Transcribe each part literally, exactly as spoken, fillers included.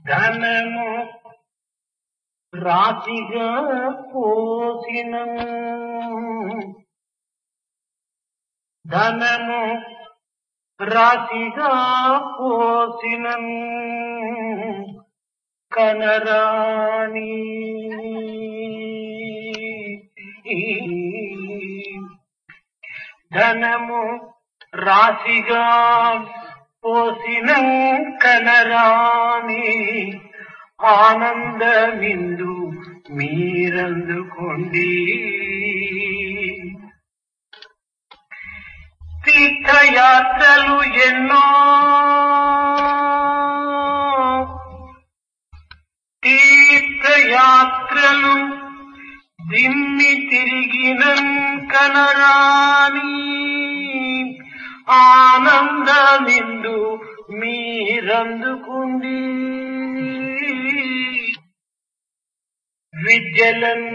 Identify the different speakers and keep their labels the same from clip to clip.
Speaker 1: ధనము రాశిగా పోసిన ధనము రాశిగా పోసిన కనరాని ధనము రాశిగా పోసిన కనరాని ఆనందమిందు మీరందుకోండి. తీర్థయాత్రలు ఎన్నో తీర్థయాత్రలు దిన్ని తిరిగిన కనరాని ఆనందమిందు మీరందుకుండి. విద్యలన్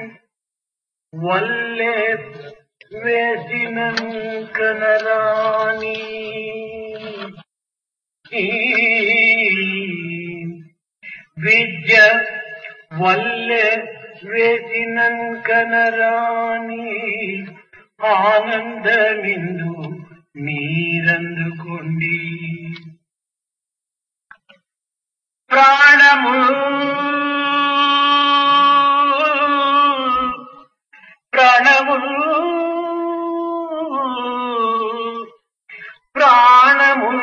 Speaker 1: వల్లే వేసిన కనరాని విద్య వల్లే వేసిన కనరాని ఆనందమిందు మీరందుకోండి. ప్రాణము ప్రాణము ప్రాణము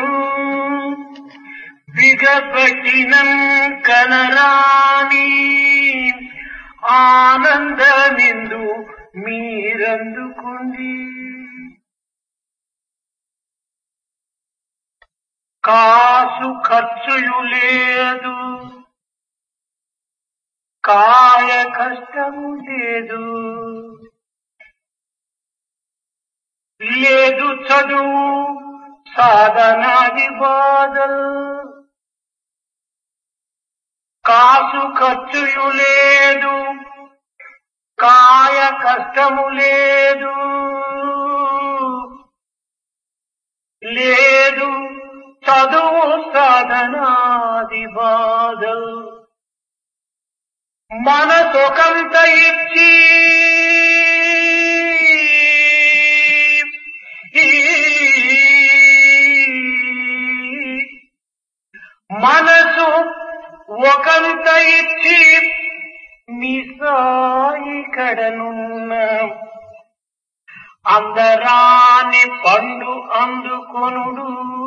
Speaker 1: బిగపట్టిన కనరాని ఆనందమిందు మీరందుకోండి. కాసు ఖర్చుయు లేదు, కాయ కష్టము లేదు, లేదు చదువు సాధనాది బాధలు. కాసు ఖర్చుయు లేదు, కాయ కష్టము లేదు, లేదు చదువు సాధనాది బాధలు. మనసొకంత ఇచ్చి మనసు ఒకంత ఇచ్చి మీ సాయి కడనున్న అందరాని పండు అందుకొనుడు.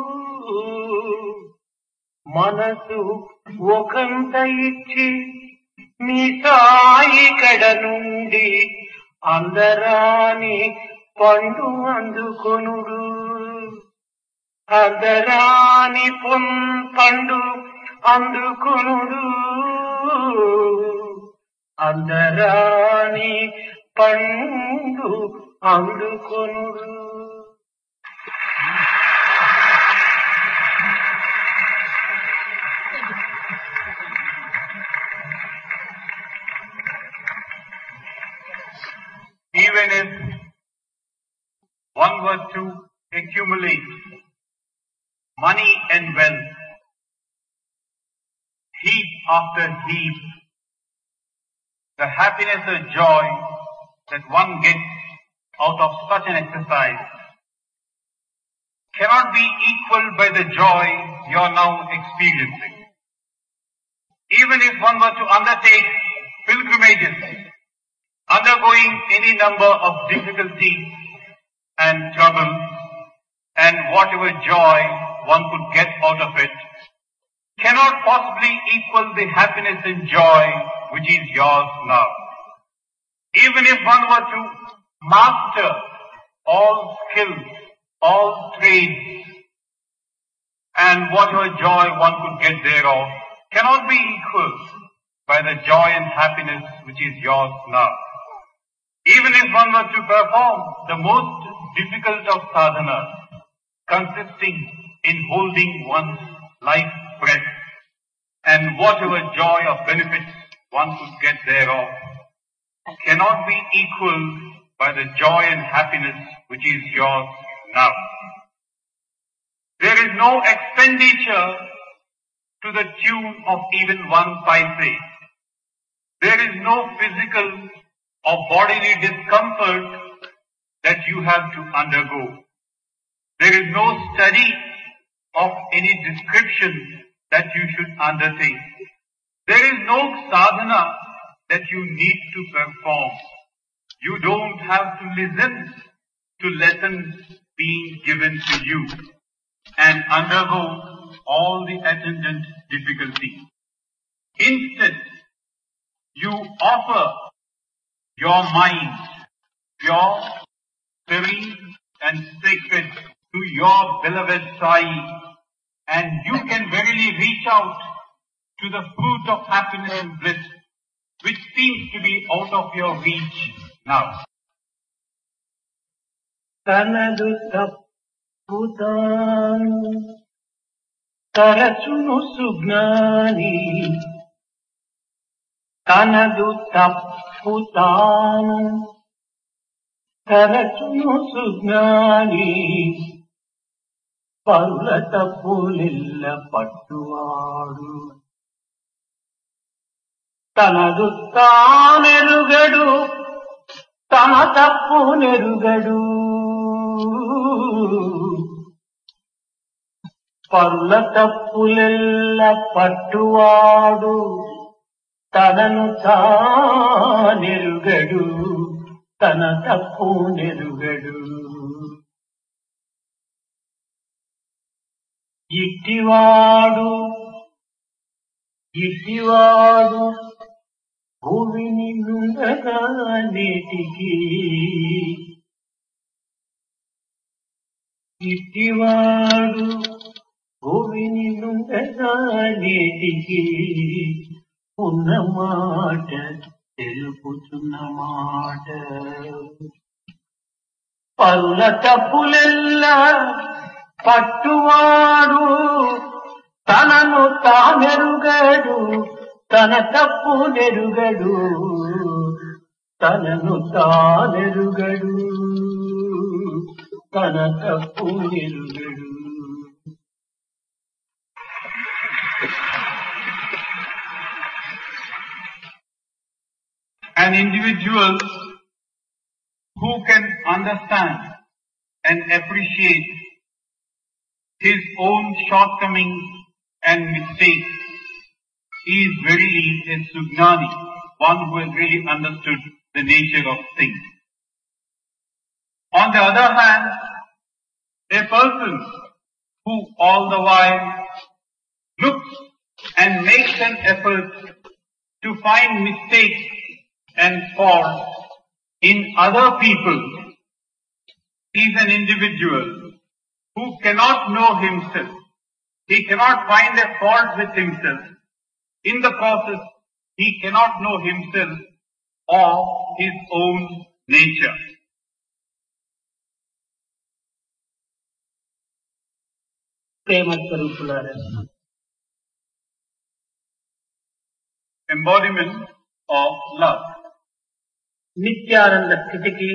Speaker 1: మనసు ఒకంత ఇచ్చి మీ సాయి కడ నుండి అందరాని పండు అందుకొనుడు. అందరాని పొన్ పండు అందుకొనుడు. అందరాని పండు అందుకొనుడు.
Speaker 2: Even if one were to accumulate money and wealth, heap after heap, the happiness or joy that one gets out of such an exercise cannot be equaled by the joy you are now experiencing. Even if one were to undertake pilgrimages, undergoing any number of difficulties and troubles, and whatever joy one could get out of it, cannot possibly equal the happiness and joy which is yours now. Even if one were to master all skills, all trades, and whatever joy one could get thereof, cannot be equaled by the joy and happiness which is yours now. Even if one were to perform the most difficult of sadhanas, consisting in holding one's life breath, and whatever joy or benefits one could get thereof, cannot be equaled by the joy and happiness which is yours now. There is no expenditure to the tune of even one paise. There is no physical or bodily discomfort that you have to undergo. There is no study of any description that you should undertake. There is no sadhana that you need to perform. You don't have to listen to lessons being given to you and undergo all the attendant difficulties. Instead, you offer your mind, pure, serene and sacred to your beloved Sai, and you can verily reach out to the fruit of happiness and bliss, which seems to be out of your reach now.
Speaker 1: తనదు తప్పుతాను తరచును సుజ్ఞాని తనదు తప్పుతాను తరచును సుజ్ఞాని పరుల తప్పులెల్ల పట్టువాడు తనదు తానెరుగడు తన తప్పు నెరుగడు పరుల తప్పులెల్ల పట్టువాడు తనను తానెరుగడు తన తప్పు నెరుగడు ఇట్టివాడు ఇట్టివాడు భూమిని నుండగా నేటికి ఇట్టివాడు భూమిని నుండగా నేటికి ఉన్న మాట తెలుపుతున్న మాట పరుల తప్పులెల్లా పట్టువాడు తనను తానెరుగడు తన తప్పు నెరుగడు తనను తానెరుగడు తన తప్పు నెరుగడు.
Speaker 2: An individual who can understand and appreciate his own shortcomings and mistakes is verily a Sugnani, one who has really understood the nature of things. On the other hand, a person who all the while looks and makes an effort to find mistakes and faults in other people is an individual who cannot know himself. He cannot find a fault with himself. In the process, he cannot know himself or his own nature. Embodiment of love.
Speaker 1: Nityananda స్థితికి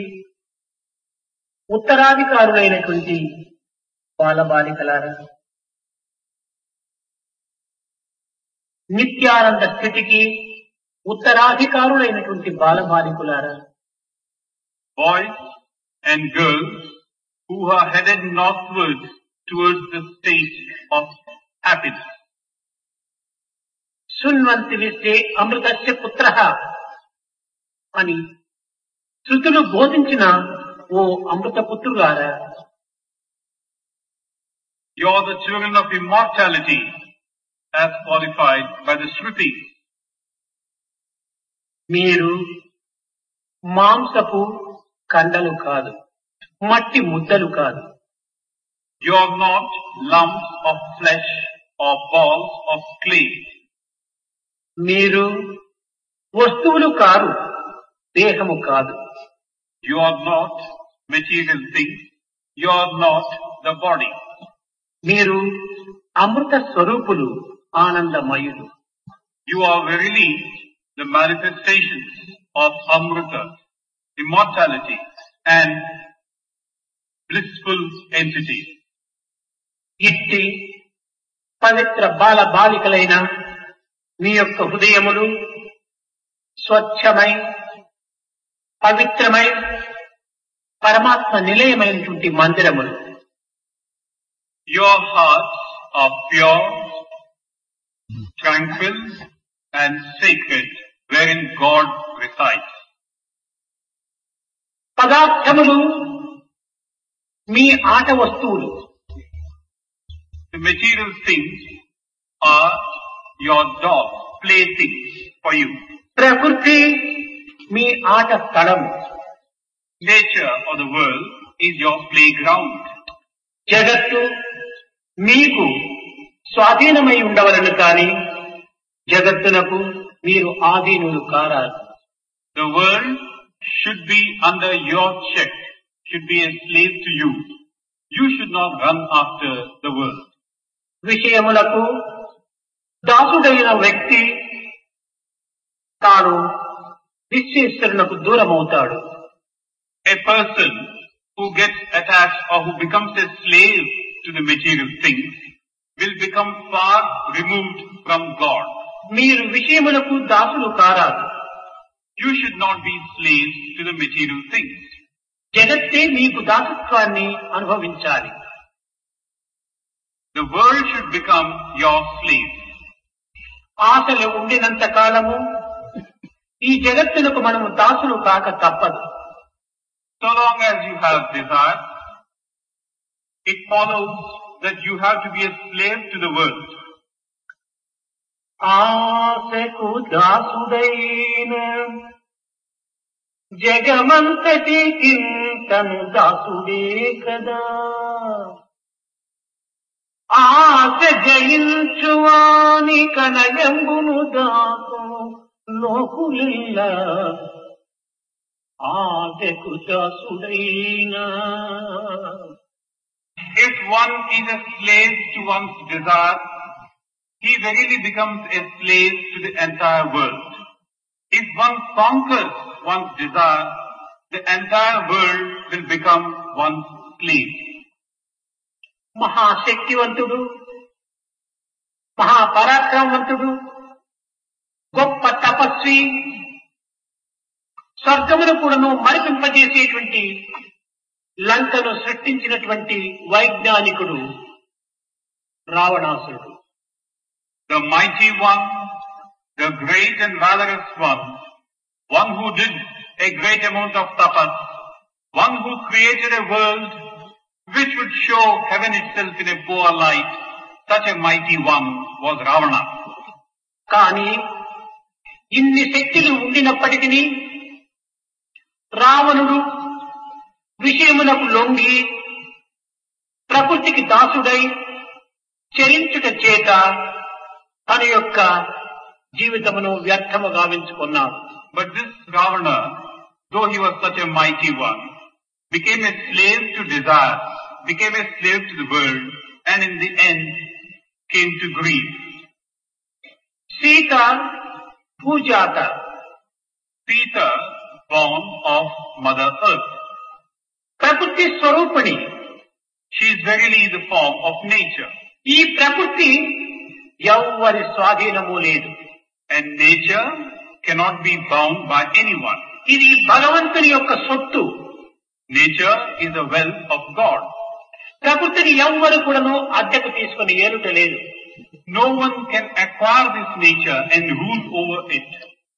Speaker 1: ఉత్తరాధికారులైనటువంటి బాలబాలికలారా, నిత్యానంద స్థితికి ఉత్తరాధికారులైనటువంటి బాలబాలికులారా,
Speaker 2: boys and girls who are headed northward towards the state of happiness.
Speaker 1: శృణ్వంతి విశ్వే అమృతస్య పుత్రః అని శృతులు బోధించిన ఓ అమృత పుత్రులారా,
Speaker 2: You are the children of immortality as qualified by the Shruti.
Speaker 1: మీరు మాంసపు కండలు కాదు, మట్టి ముద్దలు కాదు.
Speaker 2: You are not lumps of flesh or balls of clay.
Speaker 1: మీరు వస్తువులు కాదు, దేహము కాదు.
Speaker 2: You are not material things. You are not the body.
Speaker 1: మీరు అమృత స్వరూపులు, ఆనందమయులు.
Speaker 2: You are verily the manifestations of Amrita, immortality and blissful entity.
Speaker 1: ఇట్టి పవిత్ర బాల బాలికలైన మీ యొక్క హృదయములు స్వచ్ఛమై పవిత్రమై పరమాత్మ నిలయమైనటువంటి మందిరములు.
Speaker 2: Your hearts are pure, tranquil and sacred, wherein God resides.
Speaker 1: పదార్థములు మీ ఆట వస్తువులు.
Speaker 2: The material things are your dog, playthings for you.
Speaker 1: ప్రకృతి మీ ఆట స్థలం.
Speaker 2: Nature or the world is your playground.
Speaker 1: జగత్తు మీకు స్వాధీనమై ఉండవలను కానీ జగత్తునకు మీరు ఆధీనులు కారారు.
Speaker 2: The world should be under your check, should be a slave to you. You should not run after the world.
Speaker 1: విషయములకు దాసుడైన వ్యక్తి తాను విశ్వేశ్వరునకు దూరమవుతాడు.
Speaker 2: A person who gets attached or who becomes a slave to the material things will become far removed from God.
Speaker 1: మీరు విషయములకు దాసులు కారాదు.
Speaker 2: You should not be slaves to the material things.
Speaker 1: జగత్తే మీకు దాసత్వాన్ని అనుభవించాలి.
Speaker 2: The world should become your slave.
Speaker 1: ఆశలు ఉండినంత కాలము ఈ జగత్తునకు మనము దాసులు కాక తప్పదు.
Speaker 2: So long as you have desire, it follows that you have to be a slave to the world.
Speaker 1: ఆశకు దాసుడైన జగమంతటికి తను దాసుడే కదా. ఆశ జయించువాని కనయంబును దాసు లోకులిల్ల ఆశకు దాసుడైన.
Speaker 2: If one is a slave to one's desire, he verily becomes a slave to the entire world. If one conquers one's desire, the entire world will become one's slave.
Speaker 1: మహాశక్తివంతుడు, మహాపరాక్రమవంతుడు, గొప్ప తపస్వి, స్వర్గమును కూడాను మరిపింపజేసేటువంటి లంకను సృష్టించినటువంటి వైజ్ఞానికుడు రావణాసురుడు.
Speaker 2: The mighty one, the great and valorous one, one who did a great amount of tapas, one who created a world which would show heaven itself in a poor light, such a mighty one was Ravana.
Speaker 1: కానీ ఇన్ని శక్తులు ఉండినప్పటికీ రావణుడు విషయములకు లొంగి ప్రకృతికి దాసుడై చరించుట చేత తన యొక్క జీవితమును వ్యర్థము గావించుకున్నాడు.
Speaker 2: But this Ravana, though he was such a mighty one, became a slave to desire, became a slave to the world, and in the end came to grief.
Speaker 1: Sita పూజాత.
Speaker 2: Sita, born of Mother Earth.
Speaker 1: ప్రకృతి స్వరూపిణి.
Speaker 2: She is verily the form of nature.
Speaker 1: ఈ ప్రకృతి ఎవ్వరి స్వాధీనము లేదు.
Speaker 2: And nature cannot be bound by anyone.
Speaker 1: ఇది భగవంతుని యొక్క సొత్తు.
Speaker 2: Nature is the wealth of God.
Speaker 1: ప్రకృతిని ఎవ్వరు కూడాను అద్దెకు తీసుకుని ఏలుట లేదు.
Speaker 2: No one can acquire this nature and rule over it.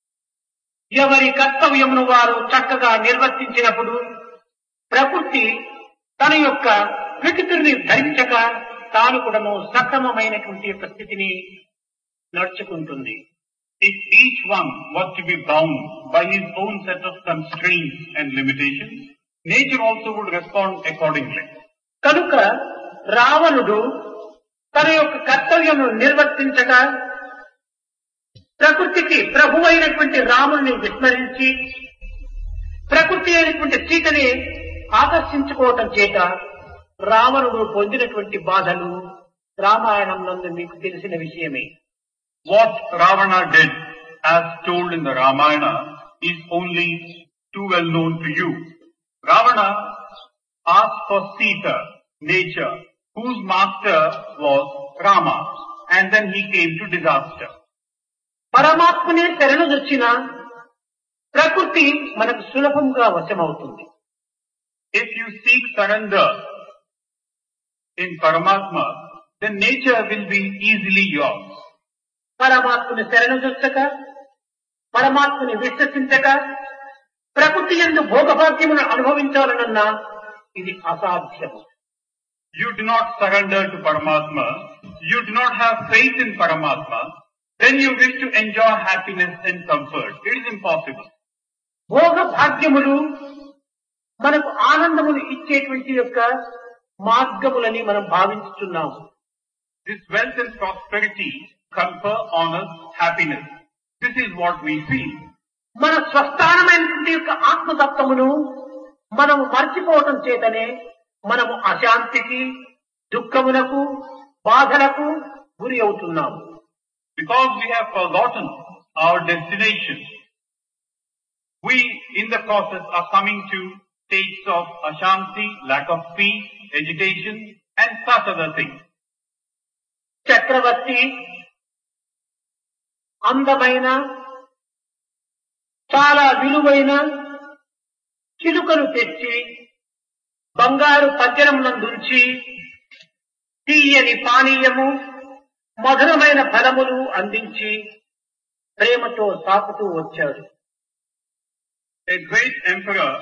Speaker 1: ఎవరి కర్తవ్యమును వారు చక్కగా నిర్వర్తించినప్పుడు ప్రకృతి తన యొక్క ప్రకృతిని ధరించక తాను కూడాను సక్రమమైనటువంటి యొక్క స్థితిని నడుచుకుంటుంది.
Speaker 2: If each one was to be bound by his own set of constraints and limitations, nature also would respond accordingly.
Speaker 1: కనుక రావణుడు తన యొక్క కర్తవ్యమును నిర్వర్తించక ప్రకృతికి ప్రభువైనటువంటి రాముని విస్మరించి ప్రకృతి అయినటువంటి సీతని ఆకర్షించుకోవటం చేత రావణుడు పొందినటువంటి బాధలు రామాయణం నందు మీకు తెలిసిన విషయమే.
Speaker 2: What Ravana did, as told in the Ramayana, is only too well known to you. Ravana asked for Sita, nature, whose master was Rama. and then he came to disaster.
Speaker 1: పరమాత్మనే శరణుదొచ్చిన ప్రకృతి మనకు సులభంగా వశమవుతుంది.
Speaker 2: If you seek surrender in Paramatma, then nature will be easily yours.
Speaker 1: పరమాత్మని శరణుదొచ్చక, పరమాత్మని విశ్వసించక, ప్రకృతి యందు భోగభాగ్యమును అనుభవించాలనన్నా ఇది అసాధ్యము.
Speaker 2: You do not surrender to Paramatma, you do not have faith in Paramatma, then you wish to enjoy happiness and comfort. It is impossible.
Speaker 1: భోగ భాగ్యములు మనకు ఆనందమును ఇచ్చేటువంటి యొక్క మార్గములని మనం భావించుతున్నాము.
Speaker 2: This wealth and prosperity confer on us happiness. This is what we feel.
Speaker 1: మన స్వస్థానమైనటువంటి యొక్క ఆత్మతత్వమును మనము మర్చిపోవటం చేతనే మనము అశాంతికి, దుఃఖమునకు, బాధలకు గురి అవుతున్నాము.
Speaker 2: Because we have forgotten our destination, we in the process are coming to states of ashanti, lack of peace, agitation and such other things.
Speaker 1: చక్రవర్తి అందమైన చాలా విలువైన చిలుకను తెచ్చి బంగారు పంజరమునందుంచి తీయని పానీయము, మధురమైన ఫలములు అందించి ప్రేమతో సాకుతూ వచ్చాడు.
Speaker 2: A great emperor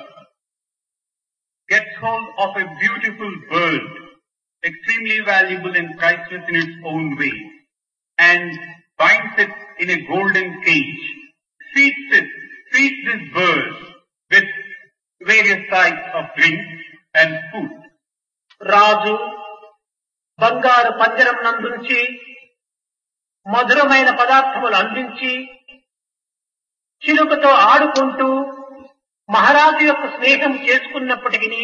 Speaker 2: gets hold of a beautiful bird, extremely valuable and priceless in its own way, and binds it in a golden cage, feeds it, feeds this bird with various types of drinks and food.
Speaker 1: రాజు బంగారు పంజరం నందుంచి మధురమైన పదార్థములు అందించి చిలుకతో ఆడుకుంటూ మహారాజు యొక్క స్నేహం చేసుకున్నప్పటికీ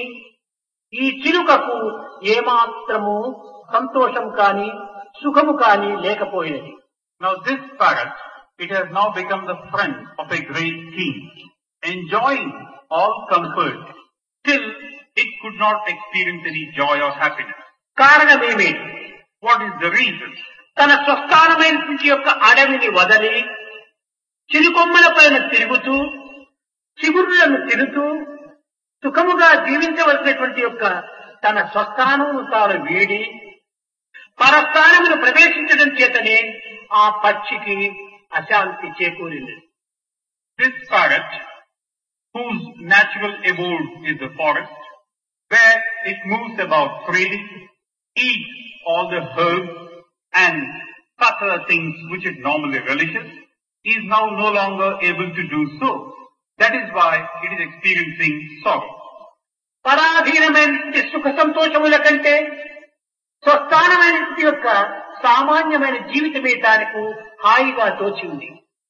Speaker 1: ఈ చిలుకకు ఏమాత్రము సంతోషం కాని సుఖము కాని లేకపోయినది.
Speaker 2: Now this parrot, it has now become the friend of a great king, enjoying all comfort. Still, it could not experience any joy or happiness.
Speaker 1: కారణమేమి?
Speaker 2: What is the reason?
Speaker 1: తన స్వస్థానమైనటువంటి యొక్క అడవిని వదలి చిరుకొమ్మల పైన తిరుగుతూ చిగురులను తిరుగుతూ సుఖముగా జీవించవలసినటువంటి యొక్క తన స్వస్థానమును తాను వీడి పరస్థానమును ప్రవేశించడం చేతనే ఆ పక్షికి అశాంతి చేకూరింది.
Speaker 2: This parrot, whose natural abode is the forest, where it moves about freely, eats all the herbs and such other things which it normally relishes, is now no longer able to do so. That is why it is experiencing sorrow.
Speaker 1: పరాధీనమైనటువంటి సుఖ సంతోషముల కంటే స్వస్థానమైనటువంటి యొక్క సామాన్యమైన జీవితమే దానికి హాయిగా తోచింది.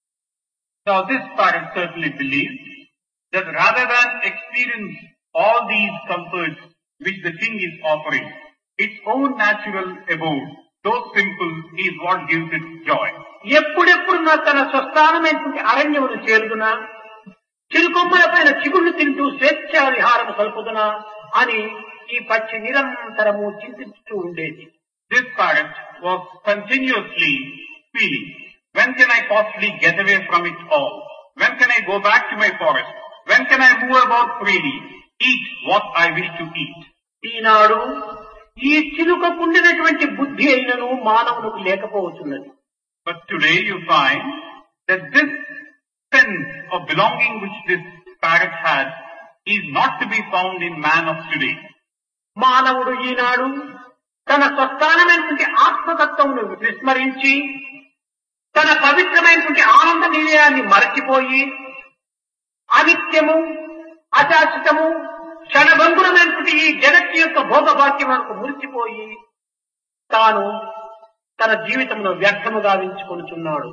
Speaker 2: Now this parrot certainly believes that rather than experience all these comforts which the king is offering, its own natural abode, though simple, is what gives it joy.
Speaker 1: ఎప్పుడెప్పుడు నా తన స్వస్థానమైనటువంటి అరణ్యమును చేరుదునా, చిరుకొమ్మల పైన చిగుళ్ళు తింటూ స్వేచ్ఛా విహారము సల్పుదునా అని ఈ పక్షి నిరంతరము చింతిస్తూ ఉండేది.
Speaker 2: This parrot was continuously feeling, when can I possibly get away from it all? When can I go back to my forest? When can I move about freely, eat what I wish to eat?
Speaker 1: ఈనాడు ఈ చిలుకకుండినటువంటి బుద్ధి అయినను మానవులకు లేకపోతున్నది.
Speaker 2: But today you find that this sense of belonging which this parrot had is not to be found in man of today.
Speaker 1: మానవుడు ఈనాడు తన స్వస్థానమైనటువంటి ఆత్మతత్వమును విస్మరించి తన పవిత్రమైనటువంటి ఆనంద నిలయాన్ని మరచిపోయి అనిత్యము, అశాశ్వతము, క్షణభంగురమైనటువంటి ఈ జగత్తు యొక్క భోగభాగ్యములకు మురిసిపోయి తాను తన జీవితంలో వ్యర్థముగా గావించుకొనుచున్నాడు.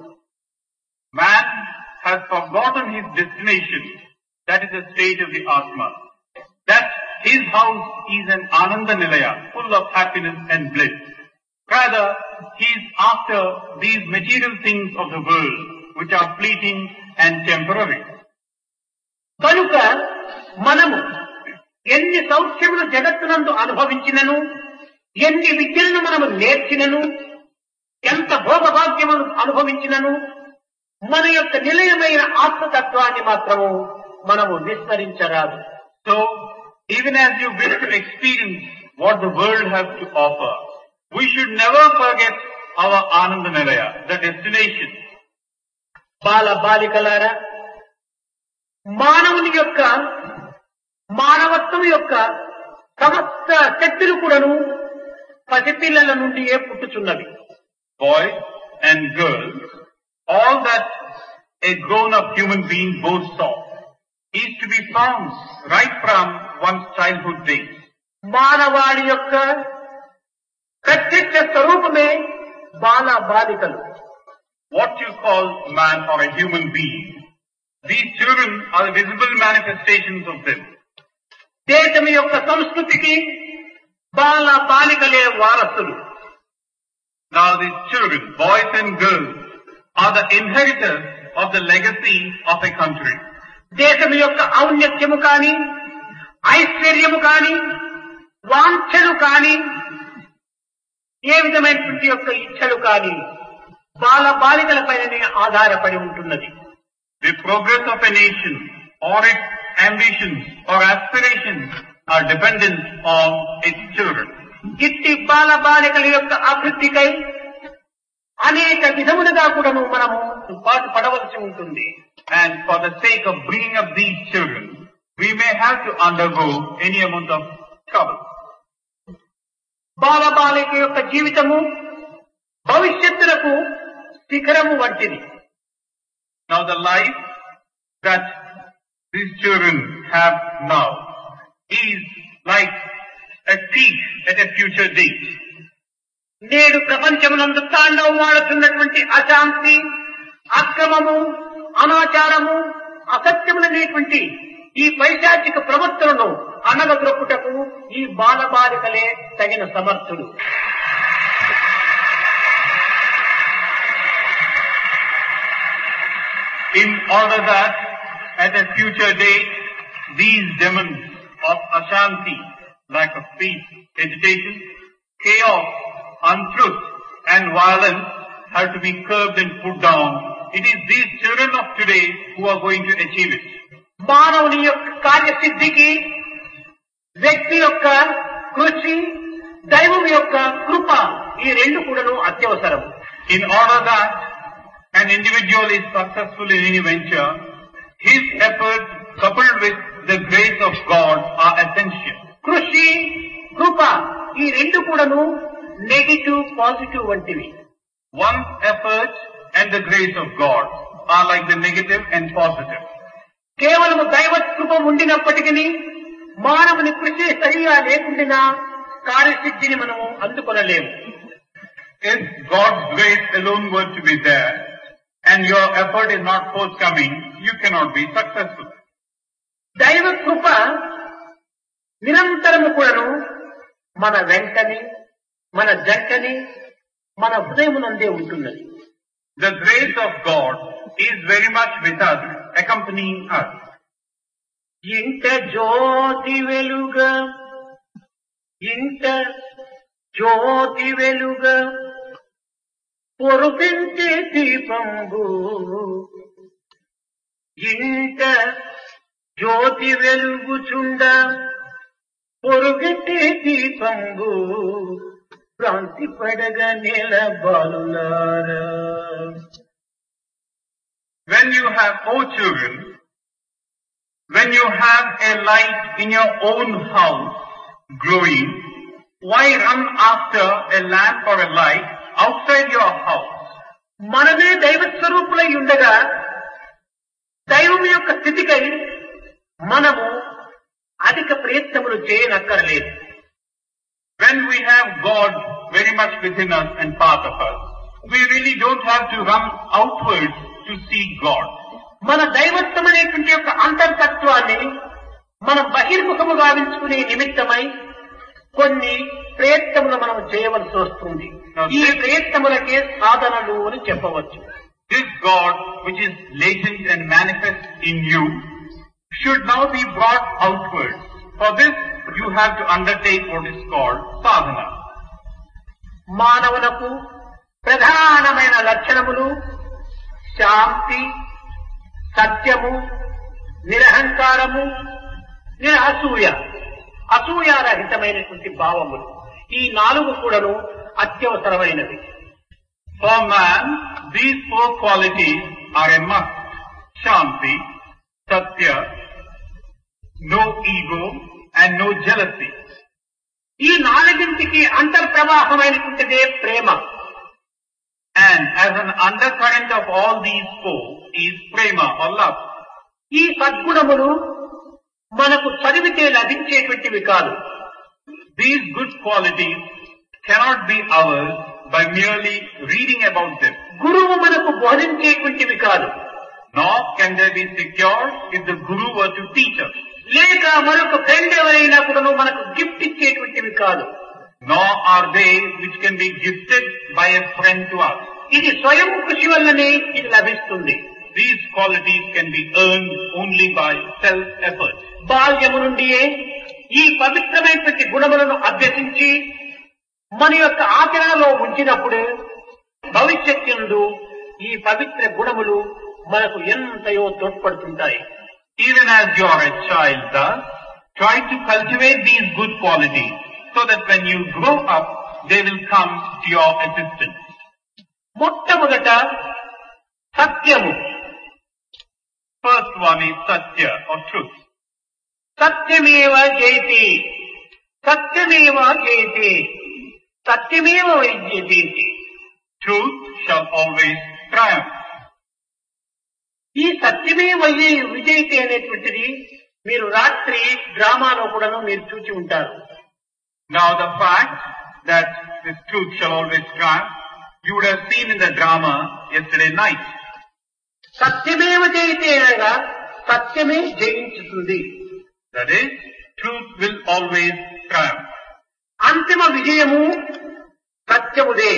Speaker 2: Man has forgotten his destination, that is the state of the Atma. That his house is an Ananda Nilaya, full of happiness and bliss. Rather, he is after these material things of the world, which are fleeting and temporary.
Speaker 1: కనుక మనము ఎన్ని సౌఖ్యములు జగత్తునందు అనుభవించినను, ఎన్ని విద్యలను మనము నేర్చినను, ఎంత భోగభాగ్యమును అనుభవించినను మన యొక్క నిలయమైన ఆత్మతత్వాన్ని మాత్రము మనము విస్మరించరాదు.
Speaker 2: So, even as you wish to experience what the world has to offer, we should never forget our Ananda Nilaya, the destination.
Speaker 1: బాల బాలికలారా, మానవుని యొక్క మానవత్వం యొక్క సమస్త శక్తులు కూడాను పసిపిల్లల నుండియే పుట్టుచున్నవి.
Speaker 2: Boys and girls, all that a grown-up human being boasts of is to be found right from one's childhood days.
Speaker 1: మానవాడి యొక్క ప్రత్యక్ష స్వరూపమే బాల బాలికలు.
Speaker 2: What you call man or a human being, these children are the visible manifestations of them.
Speaker 1: దేశం యొక్క సంస్కృతికి బాల బాలికలే వారసులు.
Speaker 2: Now these children, boys and girls, are the inheritors of the legacy of a country.
Speaker 1: దేశం యొక్క ఔన్నత్యము కాని, ఐశ్వర్యము కాని, వాంఛలు కాని, ఏ విధమైనటువంటి యొక్క ఇచ్చలు కాని బాల బాలికల పైననే ఆధారపడి ఉంటున్నది.
Speaker 2: The progress of a nation or its ambitions or aspirations are dependent on its children.
Speaker 1: ఇట్టి బాల బాలికల యొక్క అభివృద్ధికై అనేక విధములుగా కూడాను మనము పాటు పడవలసి ఉంటుంది.
Speaker 2: And for the sake of bringing up these children, we may have to undergo any amount of trouble.
Speaker 1: బాల బాలిక యొక్క జీవితము భవిష్యత్తులకు శిఖరము వంటిది.
Speaker 2: Now the life that these children have now is like a peak at a future date.
Speaker 1: నేడు ప్రపంచమునందు తాండవం ఆడుతున్నటువంటి అశాంతి, అక్రమము, అనాచారము, అసత్యములనేటువంటి ఈ పైశాచిక ప్రవర్తనను అనగదొక్కుటకు ఈ బాల బాలికలే తగిన సమర్థులు.
Speaker 2: In order that at a future date, these demons of Ashanti, lack of peace, agitation, chaos, untruth and violence have to be curbed and put down. It is these children of today who are going to achieve it.
Speaker 1: మానవుని యొక్క కార్యసిద్ధికి వ్యక్తి యొక్క కృషి, దైవం యొక్క కృప ఈ రెండు కూడాను అత్యవసరం.
Speaker 2: In order that an individual is successful in any venture, his efforts coupled with the grace of God are essential.
Speaker 1: కృషి, కృప ఈ రెండు కూడాను నెగిటివ్ పాజిటివ్ వంటివి.
Speaker 2: One's effort and the grace of God are like the negative and positive.
Speaker 1: కేవలం దైవ కృప ఉండినప్పటికీ మానవుని కృషి సరిగా లేకుండా కార్యసిద్ధిని మనము అందుకొనలేము.
Speaker 2: If God's grace alone were to be there and your effort is not forthcoming, you cannot be successful.
Speaker 1: దైవ కృప నిరంతరము కూడాను మన వెంటని, మన జంటని, మన హృదయమునందే ఉంటున్నది.
Speaker 2: The grace of God is very much with us, accompanying us.
Speaker 1: ఇంట జ్యోతి వెలుగా, ఇంట జ్యోతి వెలుగా, పొరుగింటి దీపంబు, ఇంట జ్యోతి వెలుగుచుండ, పొరుగింటి దీపంబు, భ్రాంతి పడగ నెల బాలులారా.
Speaker 2: When you have, O children, when you have a light in your own house glowing, why run after a lamp or a light outside your house?
Speaker 1: మనమే దైవ స్వరూపులై ఉండగా దైవం యొక్క స్థితికై మనము అధిక ప్రయత్నములు చేయనక్కర్లేదు.
Speaker 2: When we have God very much within us and part of us, we really don't have to run outwards to seek God.
Speaker 1: మన దైవత్వం అనేటువంటి యొక్క అంతర్తత్వాన్ని మనం బహిర్ముఖము గావించుకునే నిమిత్తమై కొన్ని ప్రయత్నములు మనం చేయవలసి వస్తుంది. ఈ ప్రయత్నములకే సాధనలు అని చెప్పవచ్చు.
Speaker 2: This God which is latent and manifest in you should now be brought outwards. For this you have to undertake what is called sadhana.
Speaker 1: మానవులకు ప్రధానమైన లక్షణములు శాంతి, సత్యము, నిరహంకారము, నిరసూయ, అసూయారహితమైనటువంటి భావములు. ఈ నాలుగు కూడాను అత్యవసరమైనవి.
Speaker 2: For man, these four qualities are a must. Shanti, Satya, no ego and no jealousy.
Speaker 1: ఈ నాలుగింటికి అంతర్ప్రవాహమైనటువంటిదే ప్రేమ.
Speaker 2: And as an undercurrent of all these four is prema or love.
Speaker 1: ఈ సద్గుణములు మనకు చదివితే లభించేటువంటివి కాదు.
Speaker 2: These good qualities cannot be ours by merely reading about them.
Speaker 1: గురువు మనకు బోధించేటువంటివి కాదు.
Speaker 2: Nor can they be secured if the Guru were to teach us.
Speaker 1: లేక మరొక friend ఎవరైనా కూడా మనకు గిఫ్ట్ ఇచ్చేటువంటివి కాదు.
Speaker 2: Nor are they which can be gifted by a friend to us.
Speaker 1: ఇది స్వయం కృషి వల్లనే ఇది లభిస్తుంది.
Speaker 2: These qualities can be earned only by self-effort.
Speaker 1: బాల్యము నుండియే ఈ పవిత్రమైనటువంటి గుణములను అభ్యసించి మన యొక్క ఆచరణలో ఉంచినప్పుడు భవిష్యత్తు ఈ పవిత్ర గుణములు మనకు ఎంతయో తోడ్పడుతుంటాయి.
Speaker 2: Even as you are a child, thus, try to cultivate these good qualities so that when you grow up, they will come to your assistance.
Speaker 1: మొట్టమొదట సత్యము.
Speaker 2: First one is Satya or truth.
Speaker 1: సత్యమేవ జయతి, సత్యమేవ జయతి, సత్యమేవ విద్యతే.
Speaker 2: Truth shall always triumph.
Speaker 1: ఈ సత్యమే వయ్యే విజయతే అనేటువంటిది మీరు రాత్రి డ్రామాలో కూడాను మీరు చూచి ఉంటారు.
Speaker 2: Now the fact that this truth shall always triumph, you would have seen in the drama yesterday night.
Speaker 1: సత్యమేవ జయతే అనగా సత్యమే జయించుతుంది.
Speaker 2: That is, truth will always triumph.
Speaker 1: అంతిమ విజయము సత్యముదే.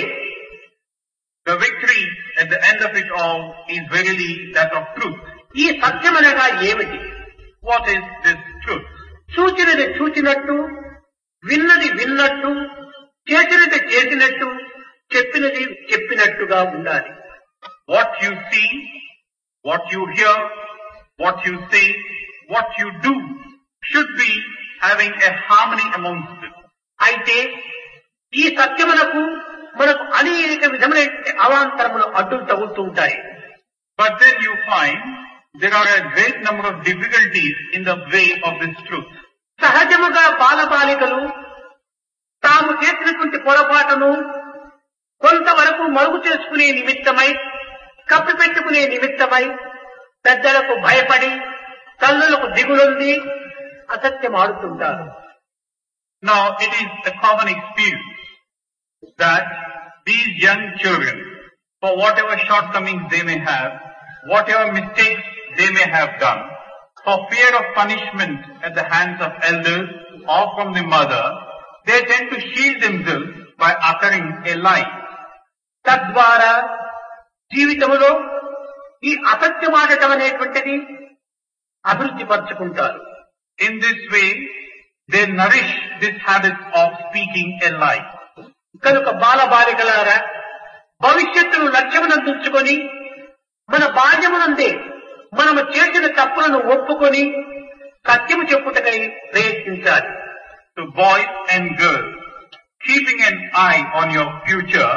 Speaker 2: The victory at the end of it all is verily that of truth.
Speaker 1: ఈ సత్యమనగా ఏమిటి?
Speaker 2: What is this truth?
Speaker 1: చూచినది చూచినట్టు, విన్నది విన్నట్టు, చేసినది చేసినట్టు, చెప్పినది చెప్పినట్టుగా ఉండాలి.
Speaker 2: What you see, what you hear, what you say, what you do should be having a harmony amongst them.
Speaker 1: అయితే ఈ సత్యమునకు మనకు అనేక విధములైన అవాంతరములు అడ్డు తగులుతూ ఉంటాయి.
Speaker 2: But then you find there are a great number of difficulties in the way of this truth.
Speaker 1: సహజముగా బాలబాలికలు తాము చేసినటువంటి పొరపాటును కొంతవరకు మరుగు చేసుకునే నిమిత్తమై, కప్పిపెట్టుకునే నిమిత్తమై పెద్దలకు భయపడి తల్లులకు దిగులుంది అసత్యం ఆడుతుంటారు.
Speaker 2: Now it is a common experience that these young children, for whatever shortcomings they may have, whatever mistakes they may have done, for fear of punishment at the hands of elders or from the mother, they tend to shield themselves by uttering a lie.
Speaker 1: తద్వారా జీవితంలో ఈ అసత్యమాడటం అనేటువంటిది అభివృద్ధి పరుచుకుంటారు.
Speaker 2: In this way, they nourish this habit of speaking a lie.
Speaker 1: కనుక బాలబాలికలారా భవిష్యత్తును లక్ష్యమునందుంచుకొని మన బాల్యమునందే మనము చేసిన తప్పులను ఒప్పుకొని సత్యము చెప్పుటకై ప్రయత్నించాలి.
Speaker 2: So boys and girls, keeping an eye on your future,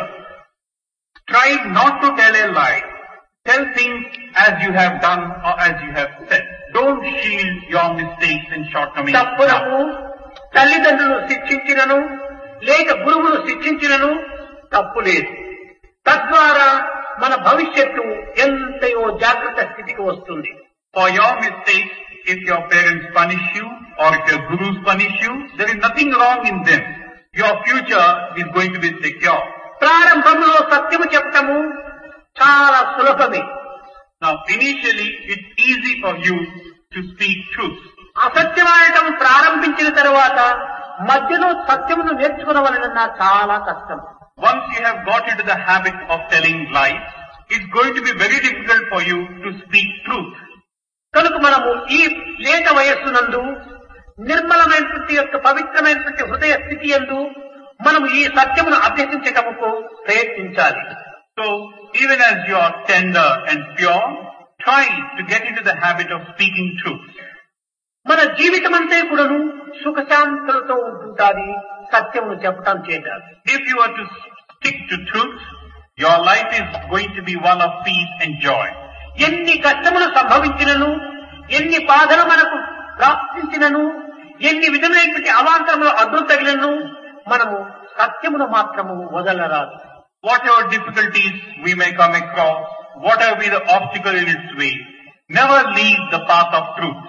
Speaker 2: try not to tell a lie. Tell things as you have done or as you have said. Don't shield your mistakes and shortcomings.
Speaker 1: తప్పులకు తల్లిదండ్రులు శిక్షించినను లేక గురువులు శిక్షించినను తప్పు లేదు. తద్వారా మన భవిష్యత్తు ఎంతయో జాగ్రత్త స్థితికి వస్తుంది.
Speaker 2: For your mistakes, if your parents punish you or if your gurus punish you, there is nothing wrong in them. Your future is going to be secure.
Speaker 1: ప్రారంభంలో సత్యము చెప్పటము చాలా సులభమే.
Speaker 2: Now initially it's easy for you to speak truth.
Speaker 1: అసత్యమాడటం ప్రారంభించిన తర్వాత మధ్యలో సత్యమును నేర్చుకునవలనన్నా చాలా కష్టం.
Speaker 2: Once you have got into the habit of telling lies, it's going to be very difficult for you to speak truth.
Speaker 1: కనుక మనము ఈ లేత వయస్సునందు నిర్మలమైనటువంటి యొక్క పవిత్రమైనటువంటి హృదయ స్థితి యందు మనం ఈ సత్యమును అభ్యసించటముకు ప్రయత్నించాలి.
Speaker 2: So, even as you are tender and pure, try to get into the habit of speaking truth.
Speaker 1: మన జీవితమంతా కూడాను సుఖశాంతులతో ఉంటుంటాది సత్యమును చెప్పటం చేత.
Speaker 2: If you are to stick to truth, your life is going to be one of peace and joy.
Speaker 1: ఎన్ని కష్టములు సంభవించినను, ఎన్ని బాధలు మనకు ప్రాప్తించినను, ఎన్ని విధమైనటువంటి అవాంతరములు అడ్డు తగినను మనము సత్యమును మాత్రము వదలరాదు.
Speaker 2: Whatever difficulties we may come across, whatever be the obstacle in its way, never leave the path of truth.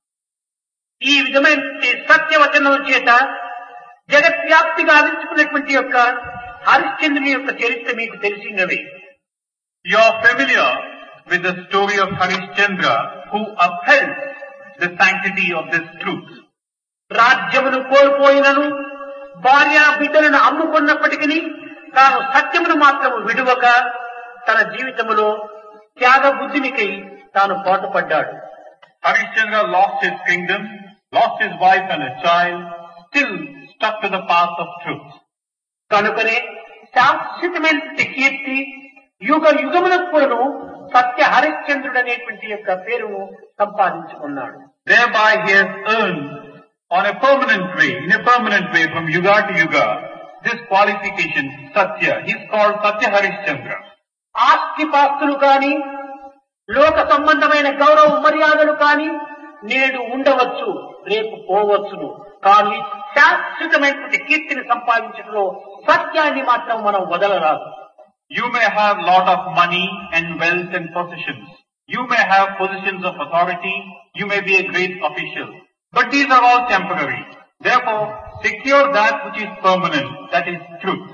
Speaker 1: ఈ విధమైన సత్యవచనం చేత జగద్వ్యాప్తిగా ఆవించుకున్నటువంటి యొక్క హరిశ్చంద్రుని యొక్క చరిత్ర మీకు తెలిసినవే.
Speaker 2: You are familiar with the story of Harishchandra, who upheld the sanctity of this truth.
Speaker 1: రాజ్యమును కోల్పోయినను, భార్య బిడ్డలను అమ్ముకున్నప్పటికీ తాను సత్యమును మాత్రము విడువక తన జీవితములో త్యాగ బుద్ధినికై తాను పాటుపడ్డాడు.
Speaker 2: Harishchandra lost his kingdom, lost his wife and a child, still stuck to the path of truth.
Speaker 1: కనుకనే శాశ్వతమైనటువంటి కీర్తి యుగ యుగములకు కూడాను సత్య హరిశ్చంద్రుడు అనేటువంటి యొక్క పేరును సంపాదించుకున్నాడు.
Speaker 2: Thereby he has earned on a permanent way, in a permanent way from yuga to yuga, this qualification, Satya. He is called Satya Harishchandra.
Speaker 1: ఆస్తిపాస్తులు కాని, లోక సంబంధమైన గౌరవ మర్యాదలు కాని నేడు ఉండవచ్చు, రేపు పోవచ్చును. కానీ శాశ్వతమైనటువంటి కీర్తిని సంపాదించడంలో సత్యాన్ని మాత్రం మనం వదలరాదు.
Speaker 2: You may have lot of money and wealth and possessions. You may have positions of authority. You may be a great official. But these are all temporary. Therefore, secure that which is permanent, that is truth.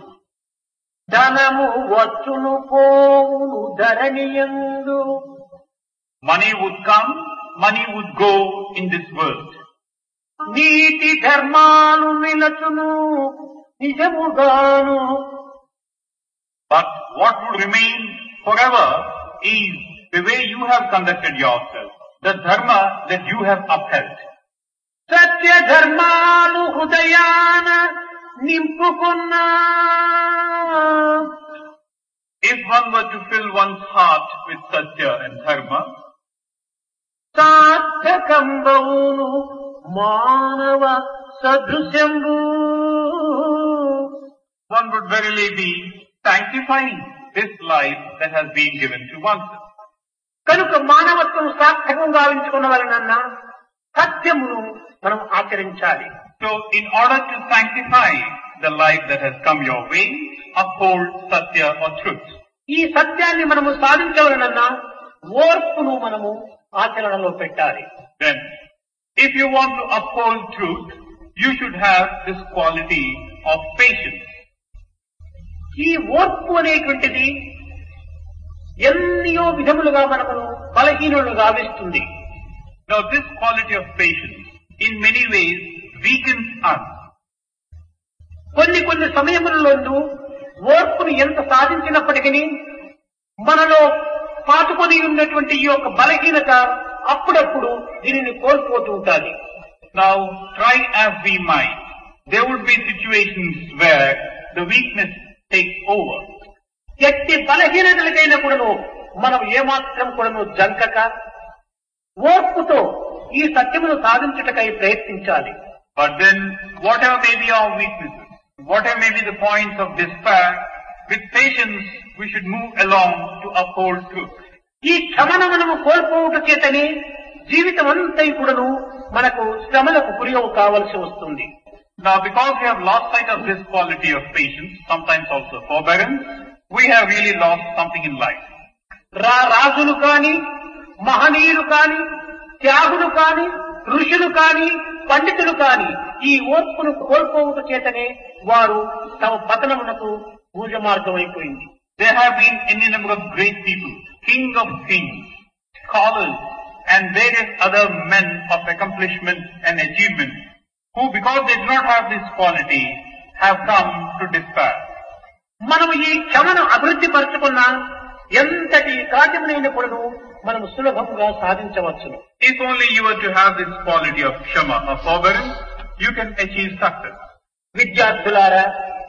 Speaker 1: ధనము వచ్చును పోవును ధరణియందు.
Speaker 2: Money would come, money would go in this world.
Speaker 1: నీతి ధర్మాలు నిలచును నిజముగాను.
Speaker 2: But what would remain forever is the way you have conducted yourself, the dharma that you have upheld.
Speaker 1: సత్య ధర్మాలు హృదయాన నింపుకున్నా.
Speaker 2: If one were to fill one's heart with satya and dharma,
Speaker 1: సార్థకంబవును మానవ సదృశంబు.
Speaker 2: one would verily be sanctifying this life that has been given to oneself.
Speaker 1: కనుక మానవత్వం సార్థకంగా గావించుకున్న వలన సత్యమును మనం ఆచరించాలి.
Speaker 2: So in order to sanctify the life that has come your way, uphold satya or truth.
Speaker 1: ఈ సత్యాన్ని మనము సాధించవలనన్నా ఓర్పును మనము ఆచరణలో పెట్టాలి.
Speaker 2: Then, if you want to uphold truth, you should have this quality of patience.
Speaker 1: ఈ ఓర్పు అనేటువంటిది ఎన్నో విధములుగా మనము బలహీనులను గావిస్తుంది.
Speaker 2: Now this quality of patience in many ways weakens us.
Speaker 1: కొన్ని కొన్ని సమయములలో ఓర్పును ఎంత సాధించినప్పటికీ మనలో పాటుకొని ఉన్నటువంటి ఈ యొక్క బలహీనత అప్పుడప్పుడు దీనిని కోల్పోతూ ఉంటుంది.
Speaker 2: Now try as we might, there would be situations where the weakness takes over.
Speaker 1: ఎట్టి బలహీనతలకైనా కూడాను మనం ఏమాత్రం కూడాను జంకక ఓర్పుతో ఈ సత్యమును సాధించుటకై ప్రయత్నించాలి.
Speaker 2: But then whatever may be our weaknesses, whatever may be the points of despair, with patience we should move along to uphold truth.
Speaker 1: ఈ క్షమను మనము కోల్పోవుట చేతనే జీవితం అంతా కూడాను మనకు శ్రమలకు గురి కావలసి వస్తుంది.
Speaker 2: Now because we have lost sight of this quality of patience, sometimes also forbearance, we have really lost something in life.
Speaker 1: రా రాజులు కాని, మహనీయులు కాని, త్యాగులు కాని, ఋషులు కాని, పండితులు కాని ఈ ఓర్పును కోల్పోవుట చేతనే వారు తమ పతనమునకు పూజ మార్గం అయిపోయింది.
Speaker 2: There have been any number of great people, king of kings, scholars, and various other men of accomplishment and achievement, who because they do not have this quality, have come to despair.
Speaker 1: మనము ఈ క్షమను అభివృద్ధి పరచుకున్నా ఎంతటి కార్యమునైనప్పుడు మనము సులభంగా సాధించవచ్చును.
Speaker 2: If only you were to have this quality of kshama, of forbearance, you can achieve success.
Speaker 1: విద్యార్థులారా,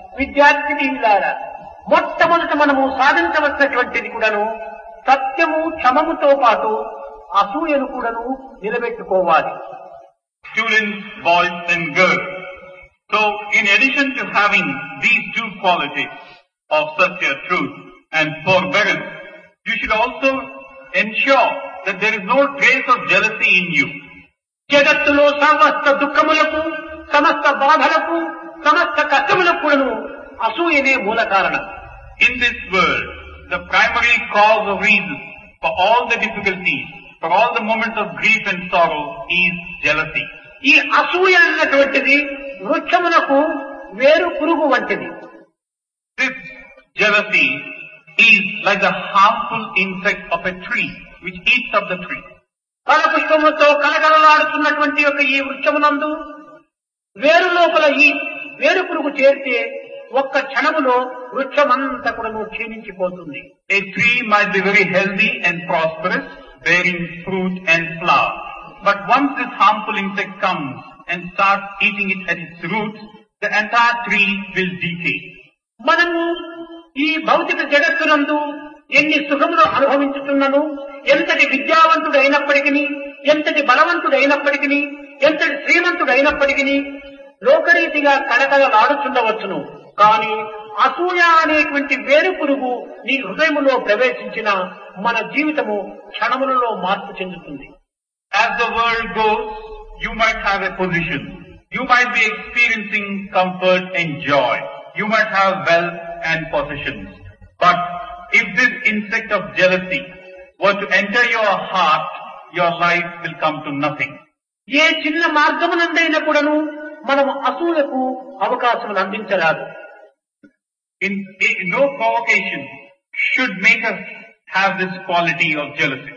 Speaker 1: విద్యార్థినిలారా, మొట్టమొదట మనము సాధించవలసినటువంటిది కూడాను సత్యము క్షమముతో పాటు అసూయను కూడాను నిలబెట్టుకోవాలి.
Speaker 2: Students, boys and girls. So, in addition to having these two qualities of Satya, truth, and forbearance, you should also ensure that there is no trace of jealousy in you.
Speaker 1: జగత్తులో సమస్త దుఃఖములకు, సమస్త బాధలకు, సమస్త కష్టములకు కూడాను అసూయనే మూల కారణం.
Speaker 2: In this world, the primary cause of reason for all the difficulties, for all the moments of grief and sorrow is jealousy.
Speaker 1: ఈ అసూయ అన్నటువంటిది వృక్షమునకు వేరు పురుగు వంటిది.
Speaker 2: This jealousy is like the harmful insect of a tree which eats up the tree.
Speaker 1: ఫలపుష్పములతో కలకలలాడుతున్నటువంటి యొక్క ఈ వృక్షమునందు వేరు లోపల ఈ వేరు పురుగు చేరితే ఒక్క క్షణములో వృక్షమంతా కూడా క్షీణించిపోతుంది.
Speaker 2: A tree might be very healthy and prosperous, bearing fruit and flower. But once this harmful insect comes and starts eating it at its roots, the entire tree will decay.
Speaker 1: మనము ఈ భౌతిక జగత్తునందు ఎన్ని సుఖములు అనుభవించుతున్నాను, ఎంతటి విద్యావంతుడు అయినప్పటికీ, ఎంతటి బలవంతుడు అయినప్పటికీ, ఎంతటి శ్రీమంతుడు అయినప్పటికీ లోకరీతిగా కళకళలాడుచుండవచ్చును. కానీ అసూయ అనేటువంటి వేరు పురుగు నీ హృదయములో ప్రవేశించిన మన జీవితము క్షణములలో మార్పు చెందుతుంది.
Speaker 2: As the world goes, you might have a position. You might be experiencing comfort and joy. You might have wealth and possessions. But if this insect of jealousy were to enter your heart, your life will come to nothing.
Speaker 1: ఏ చిన్న మార్గమునందైనా కూడాను మనము అసూయకు అవకాశం అందించరాదు.
Speaker 2: In, in no provocation should make us have this quality of jealousy.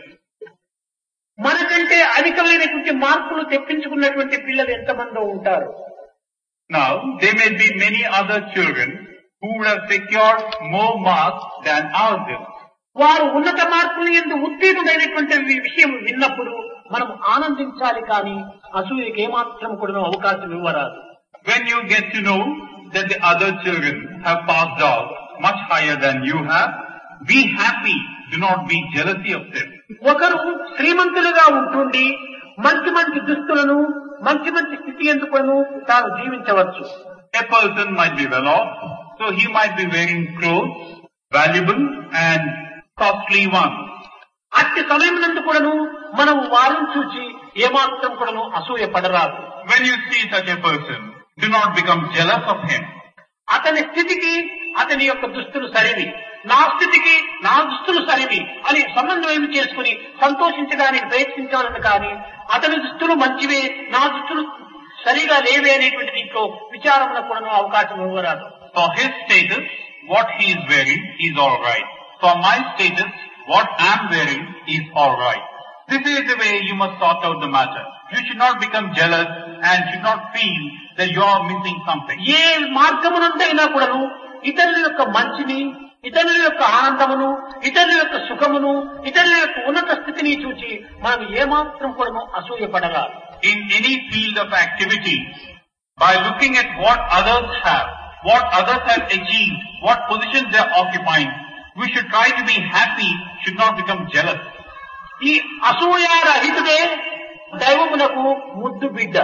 Speaker 1: మనకంటే అధికమైనటువంటి మార్కులు తెప్పించుకున్నటువంటి పిల్లలు ఎంతమందో ఉంటారు.
Speaker 2: Now, there may be many other children who would have secured more marks than ours.
Speaker 1: వారు ఉన్నత మార్కులు యందు ఉత్తీర్ణుడైనటువంటి విషయం విన్నప్పుడు మనం ఆనందించాలి, కానీ అసూయకి ఏమాత్రం కూడా అవకాశం ఇవ్వరాదు.
Speaker 2: When you get to know that the other children have passed out much higher than you have, be happy. Do not be jealousy of them.
Speaker 1: ఒకరు శ్రీమంతులుగా ఉంటుండి మంచి మంచి దుస్తులను, మంచి మంచి స్థితి ఎందుకును తాను జీవించవచ్చు.
Speaker 2: A person might be well off, so he might be wearing clothes, valuable and costly ones.
Speaker 1: అట్టి సమయం నందు కూడాను మనం వారిని చూసి ఏమాత్రం కూడాను అసూయ పడరాదు.
Speaker 2: When you see such a person, do not become jealous of him.
Speaker 1: అతని స్థితికి అతని యొక్క దుస్తులు సరివి, నా స్థితికి నా దుస్తులు సరివి అని సమన్వయం చేసుకుని సంతోషించడానికి ప్రయత్నించాలని, కానీ అతని దుస్తులు మంచివే, నా దుస్తులు సరిగా లేవే అనేటువంటి దీంట్లో విచారమున కూడా అవకాశం ఇవ్వరాదు.
Speaker 2: For his status, what he is wearing is all right. For my status, what I am wearing is all right. This is the way you must sort out the matter. You should not become jealous and should not feel that you are missing something.
Speaker 1: ఏ మార్గమునందైనా కూడాను ఇతరుల యొక్క మంచిని, ఇతరుల యొక్క ఆనందమును, ఇతరుల యొక్క సుఖమును, ఇతరుల యొక్క ఉన్నత స్థితిని చూచి మనం ఏమాత్రం కూడా అసూయపడరాదు.
Speaker 2: In any field of activity, by looking at what others have, what others have achieved, what positions they are occupying, we should try to be happy, should not become jealous.
Speaker 1: ఈ అసూయ రహితుడే దైవమునకు ముద్దు బిడ్డ.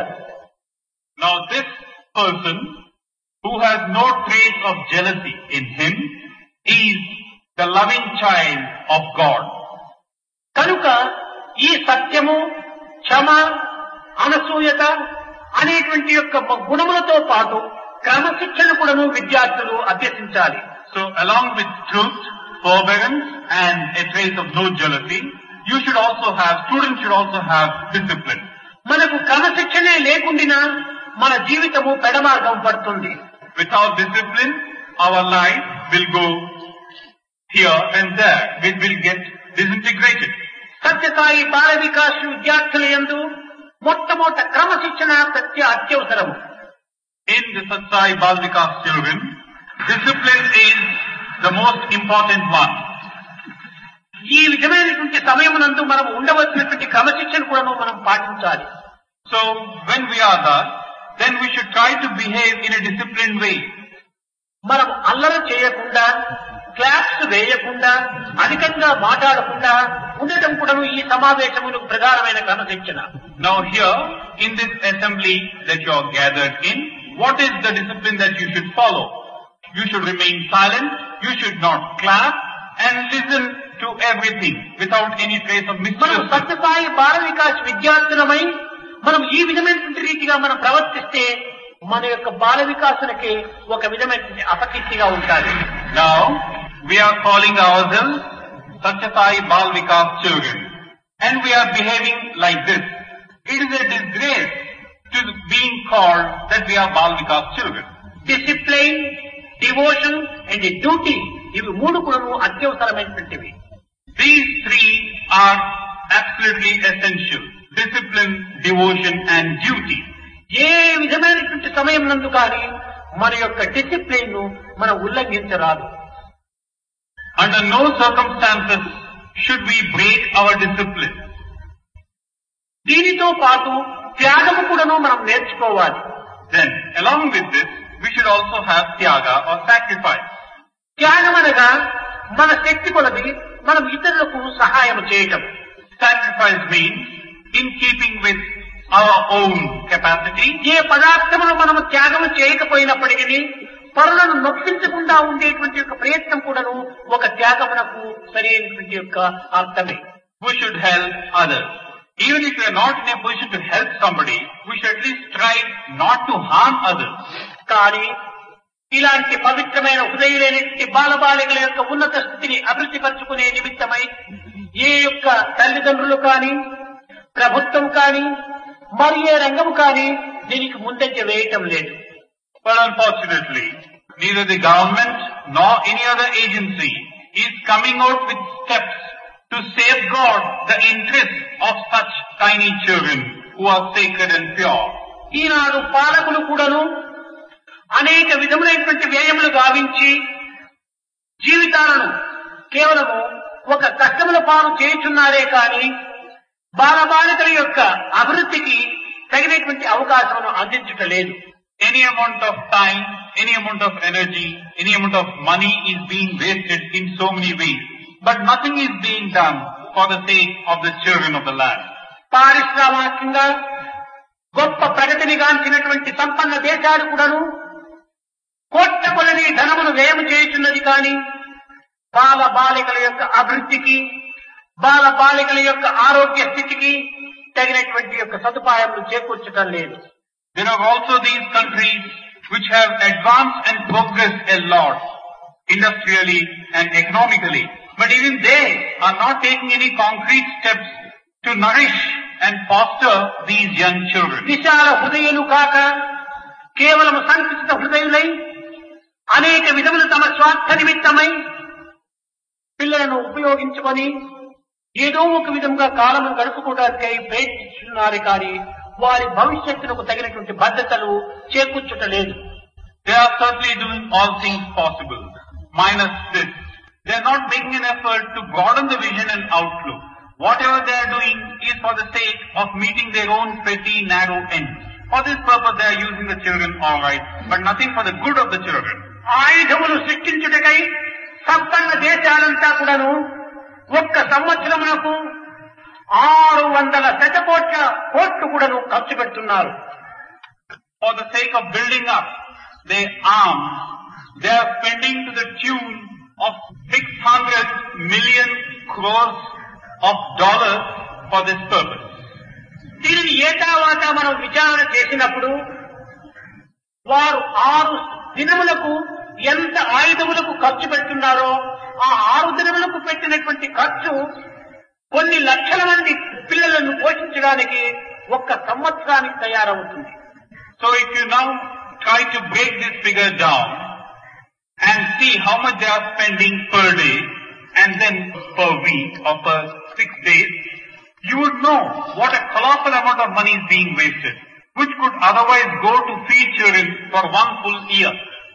Speaker 2: Now this person who has no trace of jealousy in him is the loving child of God.
Speaker 1: కనుక ఈ సత్యము, క్షమ, అనసూయత అనేటువంటి యొక్క గుణములతో పాటు క్రమశిక్షణ కూడాను విద్యార్థులు అభ్యసించాలి.
Speaker 2: So along with truth, forbearance and a trace of no jealousy, you should also have, students should also have discipline.
Speaker 1: మనకు క్రమశిక్షణే లేకుండా మన జీవితము పెడమార్గం పడుతుంది.
Speaker 2: Without discipline, our life will go here and there. We will get disintegrated.
Speaker 1: Sathya Sai Bala Vikas విద్యార్థుల యందు మొట్టమొదట క్రమశిక్షణ సత్య అత్యవసరము.
Speaker 2: In the Satsai Bal Vikas children, discipline is the most important one.
Speaker 1: ఈ విధమైనటువంటి సమయమునందు మనం ఉండవలసినటువంటి క్రమశిక్షణ కూడా మనం పాటించాలి.
Speaker 2: So when we are there, then we should try to behave in a disciplined way.
Speaker 1: మనం అల్లరి చేయకుండా, క్లాప్స్ వేయకుండా, అధికంగా మాట్లాడకుండా ఉండటం కూడా ఈ సమావేశములకు ప్రధానమైన క్రమశిక్షణ.
Speaker 2: Now here, in this assembly that you are gathered in, what is the discipline that you should follow? You should remain silent, you should not clap, and listen to everything without any trace of
Speaker 1: మనం
Speaker 2: mischief.
Speaker 1: Sathya Sai Bala Vikas విద్యార్థులమై మనం ఈ విధమైనటువంటి రీతిగా మనం ప్రవర్తిస్తే మన యొక్క బాల వికాసులకి ఒక విధమైనటువంటి అపకీర్తిగా ఉంటుంది.
Speaker 2: Now, we are calling ourselves Satyasai Bal Vikas children, and we are behaving like this. It is a disgrace to being called that we are Bal Vikas children.
Speaker 1: Discipline, devotion and duty, ఇవి మూడు కూడా అత్యవసరమైనటువంటివి.
Speaker 2: These three are absolutely essential. Discipline, devotion and duty.
Speaker 1: ఏ విధమైనటువంటి సమయం నందు కానీ మన యొక్క discipline ను మనం ఉల్లంఘించరాదు.
Speaker 2: Under no circumstances should we break our discipline.
Speaker 1: దీనితో పాటు త్యాగము కూడాను మనం నేర్చుకోవాలి.
Speaker 2: Then, along with this, we should also have tyaga or sacrifice.
Speaker 1: త్యాగం అనగా మన శక్తి కొలది మనం ఇతరులకు సహాయం చేయటం.
Speaker 2: Sacrifice means in keeping with our own capacity.
Speaker 1: ఏ పదార్థమును మనం త్యాగం చేయకపోయినప్పటికీ పరులను నొప్పించకుండా ఉండేటువంటి యొక్క ప్రయత్నం కూడాను ఒక త్యాగమునకు సరైనటువంటి యొక్క అర్థమే.
Speaker 2: We should help others. Even if we are not in a position to help somebody, we should at least try not to harm others.
Speaker 1: కానీ ఇలాంటి పవిత్రమైన హృదయులైనటువంటి బాలబాలికల యొక్క ఉన్నత స్థితిని అభివృద్ధి పరుచుకునే నిమిత్తమై ఏ యొక్క తల్లిదండ్రులు కానీ, ప్రభుత్వం కానీ, మరి ఏ రంగము కానీ దీనికి ముందంజ వేయటం లేదు.
Speaker 2: But unfortunately, neither the government nor any other agency is coming out with steps to safeguard the interests of such tiny children who are sacred and pure.
Speaker 1: ఈనాడు పాలకులు కూడాను అనేక విధములైనటువంటి వ్యయములు గావించి జీవితాలను కేవలము ఒక కష్టముల పాలు చేయుచున్నారే కానీ బాలబాలికల యొక్క అభివృద్ధికి తగినటువంటి అవకాశమును అందించటలేదు.
Speaker 2: Any amount of time, any amount of energy, any amount of money is being wasted in so many ways. But nothing is being done for the sake of the children of the land.
Speaker 1: పారిశ్రామికంగా గొప్ప ప్రగతిని గాంచినటువంటి సంపన్న దేశాలు కూడాను కోట్ల కొలది ధనమును వ్యయం చేయుచున్నది కానీ బాల బాలికల యొక్క అభివృద్ధికి, బాల బాలికల యొక్క ఆరోగ్య స్థితికి తగినటువంటి యొక్క సదుపాయాలను చేకూర్చడం లేదు.
Speaker 2: There are also these countries which have advanced and progressed a lot industrially and economically. But even they are not taking any concrete steps to nourish and foster these young children.
Speaker 1: విశాల హృదయులు కాక కేవలం సంకుచిత హృదయులై అనేక విధములు తమ స్వార్థ నిమిత్తమై పిల్లలను ఉపయోగించుకొని ఏదో ఒక విధంగా కాలము గడుపుకోవడానికై ప్రయత్నిస్తున్నారు కానీ వారి భవిష్యత్తునకు తగినటువంటి భద్రతలు చేకూర్చటలేదు.
Speaker 2: They are certainly doing all things possible, minus this. They are not making an effort to broaden the vision and outlook. Whatever they are doing is for the sake of meeting their own petty, narrow ends. For this purpose they are using the children all right, but nothing for the good of the children.
Speaker 1: ఆయుధములు సృష్టించుటకై సంపన్న దేశాలంతా కూడాను ఒక్క సంవత్సరమునకు ఆరు వందల శతకోట్ల కోట్లు కూడాను ఖర్చు పెడుతున్నారు.
Speaker 2: For the sake of building up their arms, they are spending to the tune of six hundred million crores of dollars for this purpose.
Speaker 1: దీనిని ఏటావాటా మనం విచారణ చేసినప్పుడు వారు ఆరు దినములకు ఎంత ఆయుధములకు ఖర్చు పెడుతున్నారో ఆ ఆరు దినములకు పెట్టినటువంటి ఖర్చు కొన్ని లక్షల మంది పిల్లలను పోషించడానికి ఒక్క సంవత్సరానికి తయారవుతుంది.
Speaker 2: So if you now try to break this figure down and see how much they are spending per day and then per week or per six days, you would know what a colossal amount of money is being wasted, which could otherwise go to feed children for one full year.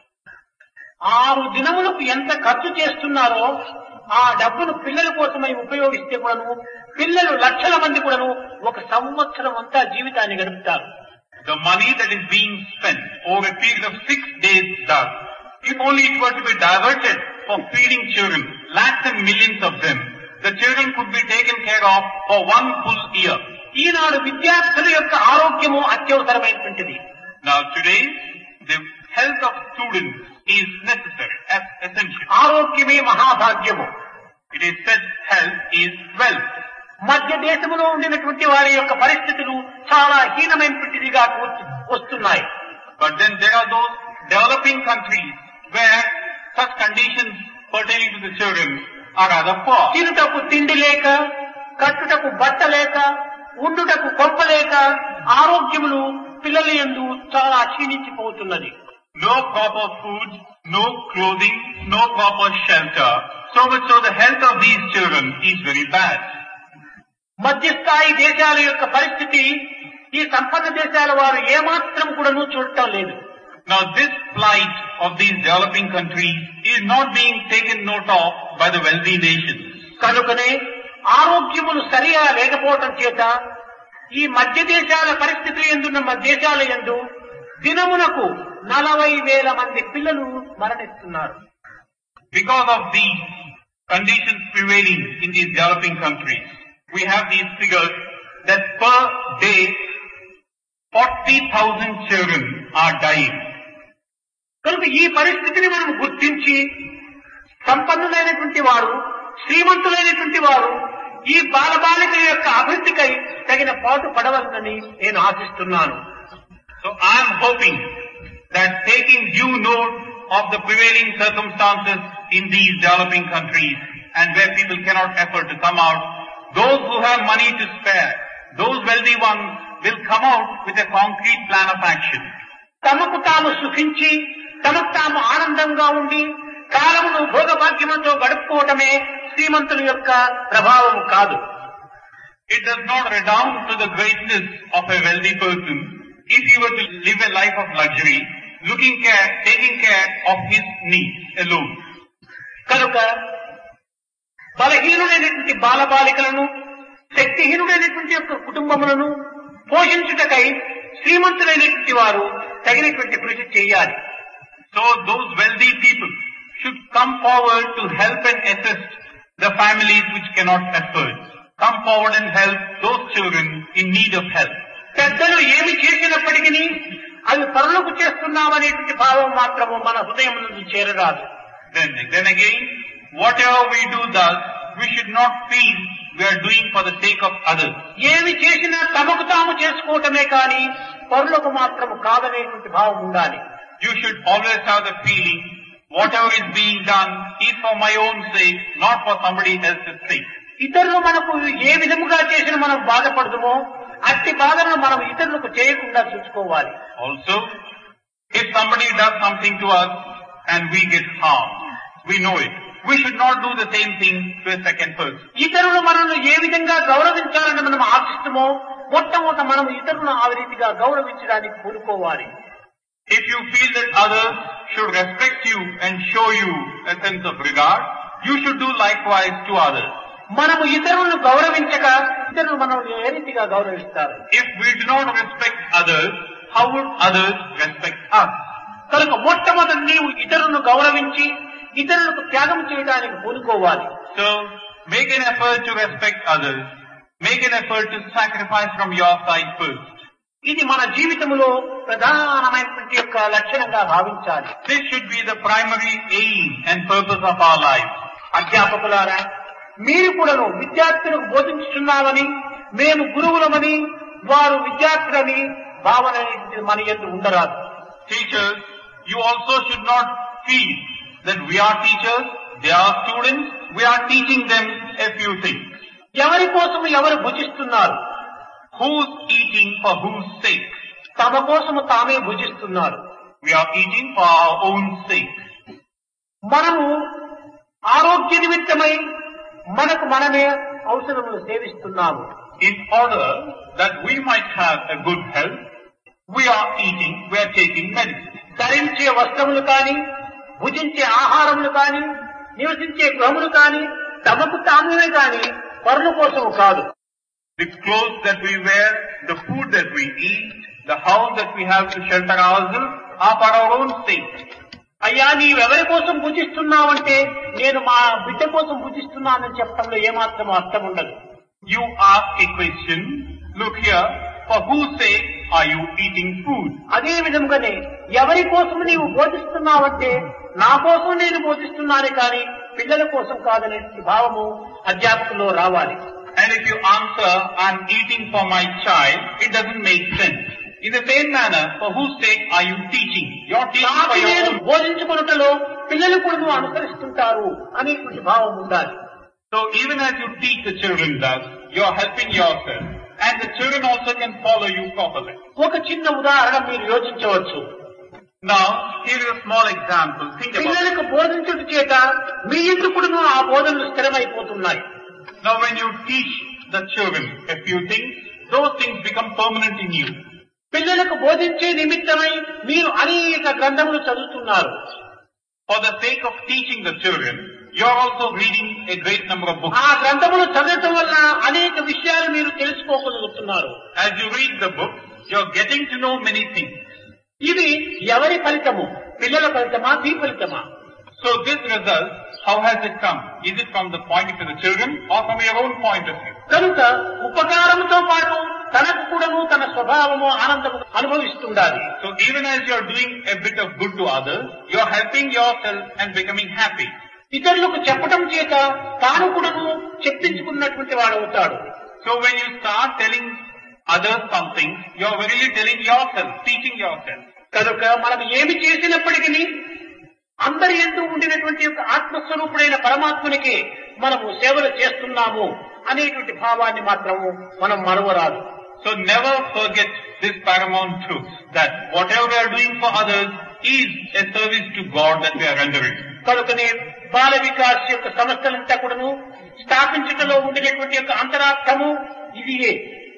Speaker 1: ఆరు దినములకు ఎంత ఖర్చు చేస్తున్నారో ఆ డబ్బును పిల్లల కోసమై ఉపయోగిస్తే కూడాను పిల్లలు లక్షల మంది కూడాను ఒక సంవత్సరం అంతా జీవితాన్ని గడుపుతారు.
Speaker 2: The money that is being spent over a period of six days thus If only it were to be diverted for feeding children, lakhs and millions of them, the children could be taken care of for one full year.
Speaker 1: ఈనాడు విద్యార్థుల యొక్క ఆరోగ్యము అత్యవసరమైనటువంటిది.
Speaker 2: Now today, the health of students is necessary, as essential.
Speaker 1: ఆరోగ్యమే మహాభాగ్యము.
Speaker 2: It is said health is wealth.
Speaker 1: మధ్య దేశంలో ఉండినటువంటి వారి యొక్క పరిస్థితులు చాలా హీనమైనటువంటిదిగా వస్తున్నాయి.
Speaker 2: But then there are those developing countries where such conditions pertaining to the children are rather poor.
Speaker 1: తినుటకు తిండి లేక, కట్టుటకు బట్ట లేక, ఉండుటకు కొంప లేక ఆరోగ్యములు పిల్లల యందు చాలా క్షీణించిపోతున్నది.
Speaker 2: No proper food, no clothing, no proper shelter. So much so the health of these children is very bad.
Speaker 1: మధ్యస్థాయి దేశాల యొక్క పరిస్థితి ఈ సంపన్న దేశాల వారు ఏమాత్రం కూడాను చూడటం లేదు.
Speaker 2: Now this plight of these developing countries is not being taken note of by the wealthy nations.
Speaker 1: కనుకనే ఆరోగ్యములు సరిగా లేకపోవటం చేత ఈ మధ్య దేశాల పరిస్థితులు ఎందున్న మన దేశాల యందు దినమునకు నలభై వేల మంది పిల్లలు మరణిస్తున్నారు.
Speaker 2: Because of these conditions prevailing in these developing countries, we have these figures that per day forty thousand children are dying.
Speaker 1: కనుక ఈ పరిస్థితిని మనం గుర్తించి సంపన్నులైనటువంటి వారు, శ్రీమంతులైనటువంటి వారు ఈ బాలబాలికల యొక్క అభివృద్ధికై తగిన పాటు పడవలనని నేను ఆశిస్తున్నాను.
Speaker 2: So I am hoping that taking due note of the prevailing circumstances in these developing countries and where people cannot afford to come out, those who have money to spare, those wealthy ones will come out with a concrete plan of action.
Speaker 1: తమకు తాము సుఖించి తమకు తాము ఆనందంగా ఉండి కాలమును భోగభాగ్యములతో గడుపుకోవటమే శ్రీమంతుల యొక్క ప్రభావము కాదు.
Speaker 2: It does not redound to the greatness of a wealthy person if he were to live a life of luxury, looking care, taking care of his needs alone.
Speaker 1: కనుక బలహీనుడైనటువంటి బాలబాలికలను, శక్తిహీనుడైనటువంటి యొక్క కుటుంబములను పోషించుటకై శ్రీమంతులైనటువంటి వారు తగినటువంటి కృషి చేయాలి.
Speaker 2: So those wealthy people should come forward to help and assist the families which cannot afford. Come forward and help those children in need of help.
Speaker 1: పెద్దలు ఏమి చేసినప్పటికీ అవి పరులకు చేస్తున్నామనేటువంటి భావం మాత్రము మన హృదయం నుండి చేరరాదు.
Speaker 2: Then, then again, whatever we do thus, we should not feel we are doing for the sake of others.
Speaker 1: ఏమి చేసినా తమకు తాము చేసుకోవటమే కానీ పరులకు మాత్రము కాదనేటువంటి భావం ఉండాలి.
Speaker 2: You should always have the feeling, whatever is being done is for my own sake, not for somebody else's sake.
Speaker 1: ఇతరులు మనకు ఏ విధముగా చేసిన మనం బాధపడదుమో అట్టి బాధలను మనం ఇతరులకు చేయకుండా చూసుకోవాలి.
Speaker 2: Also, if somebody does something to us and we get harmed, we know it. We should not do the same thing to a second person.
Speaker 1: ఇతరులు మనల్ని ఏ విధంగా గౌరవించాలని మనం ఆశిస్తామో మొట్టమొదట మనం ఇతరులను ఆ రీతిగా గౌరవించడానికి పూనుకోవాలి.
Speaker 2: If you feel that others should respect you and show you a sense of regard, you should do likewise to others.
Speaker 1: మనము ఇతరులను గౌరవించక ఇతరులు మనల్ని ఏ రీతిగా గౌరవిస్తారు?
Speaker 2: If we do not respect others, how would others respect us?
Speaker 1: కనుక మొట్టమొదటి నీవు ఇతరులను గౌరవించి ఇతరులకు త్యాగం చేయడానికి పూనుకోవాలి.
Speaker 2: So, make an effort to respect others. Make an effort to sacrifice from your side first.
Speaker 1: ఇది మన జీవితంలో ప్రధానమైనటువంటి యొక్క లక్షణంగా భావించాలి.
Speaker 2: This should be the primary aim and purpose of our life.
Speaker 1: అధ్యాపకులారా, మీరు కూడాను విద్యార్థులకు బోధించుతున్నామని, మేము గురువులమని, వారు విద్యార్థులని భావన మన యందు ఉండరాదు.
Speaker 2: Teachers, you also should not feel that we are teachers, they are students, we are teaching them a few things.
Speaker 1: ఎవరి కోసం ఎవరు భుజిస్తున్నారు?
Speaker 2: Who's eating for whose sake?
Speaker 1: తమ కోసము తామే భుజిస్తున్నారు.
Speaker 2: We are eating for our own sake.
Speaker 1: మనము ఆరోగ్య నిమిత్తమై మనకు మనమే ఔషధములు సేవిస్తున్నాము.
Speaker 2: In order that we might have a good health, we are eating, we are taking medicine.
Speaker 1: ధరించే వస్త్రములు కానీ, భుజించే ఆహారములు కానీ, నివసించే గృహములు కానీ తమకు తామే కానీ పరుల కోసము కాదు.
Speaker 2: The clothes that we wear, the food that we eat, the house that we have to shelter ourselves are for our own sake.
Speaker 1: అయ్యా నీవెవరి కోసం భుజిస్తున్నావంటే నేను మా బిడ్డ కోసం భుజిస్తున్నానని చెప్పడంలో ఏమాత్రం అర్థం ఉండదు.
Speaker 2: You ask a question, look here, for whose sake are you eating food?
Speaker 1: అదే విధంగానే ఎవరి కోసం నీవు బోధిస్తున్నావంటే నా కోసం నేను బోధిస్తున్నాను కానీ పిల్లల కోసం కాదనే భావము అధ్యాపకుల్లో రావాలి.
Speaker 2: And if you answer, I'm eating for my child, it doesn't make sense. In the same manner, for whose sake are you teaching? You're teaching for your
Speaker 1: నేను
Speaker 2: own.
Speaker 1: బోధించుకున్నట్లో పిల్లలు కూడా నువ్వు అనుసరిస్తుంటారు అనేటువంటి భావం ఉండాలి.
Speaker 2: So even as you teach the children thus, you're helping yourself. And the children also can follow you properly.
Speaker 1: ఒక చిన్న ఉదాహరణ మీరు యోచించవచ్చు.
Speaker 2: Now, here is a small example. Think about it.
Speaker 1: పిల్లలకు బోధించుట చేత మీ ఎందుకును ఆ బోధనలు స్థిరమైపోతున్నాయి.
Speaker 2: Now when you teach the children a few things, those things become permanent in you.
Speaker 1: పిల్లలకు బోధించే నిమిత్తమై మీరు అనేక గ్రంథములు చదువుతున్నారు.
Speaker 2: For the sake of teaching the children, you are also reading a great number of books.
Speaker 1: ఆ గ్రంథములు చదవటం వల్ల అనేక విషయాలు మీరు తెలుసుకోగలుగుతున్నారు.
Speaker 2: As you read the book, you are getting to know many things.
Speaker 1: ఇది ఎవరి ఫలితము? పిల్లల ఫలితమా, మీ ఫలితమా?
Speaker 2: So this result, how has it come? Is it from the point of view of the children or from your own point of view?
Speaker 1: కనుక ఉపకారముతో పాటు తనకు కూడాను తన స్వభావము ఆనందము అనుభవిస్తుండాలి.
Speaker 2: So even as you are doing a bit of good to others, you are helping yourself and becoming happy.
Speaker 1: ఇతరులకు చెప్పటం చేత తాను కూడాను చెప్పించుకున్నటువంటి వాడు అవుతాడు.
Speaker 2: So when you start telling others something, you are really telling yourself, teaching yourself.
Speaker 1: కనుక మనం ఏమి చేసినప్పటికీ అందరి యందు ఉండినటువంటి యొక్క ఆత్మస్వరూపుడైన పరమాత్మనికి మనము సేవలు చేస్తున్నాము అనేటువంటి భావాన్ని మాత్రము మనం మరవరాదు.
Speaker 2: So never forget this paramount truth, that whatever we are doing for others is a service to God that we are rendering.
Speaker 1: కనుకనే బాల వికాస్ యొక్క సంస్థలంతా కూడాను స్థాపించటంలో ఉండినటువంటి యొక్క అంతరార్థము ఇదియే.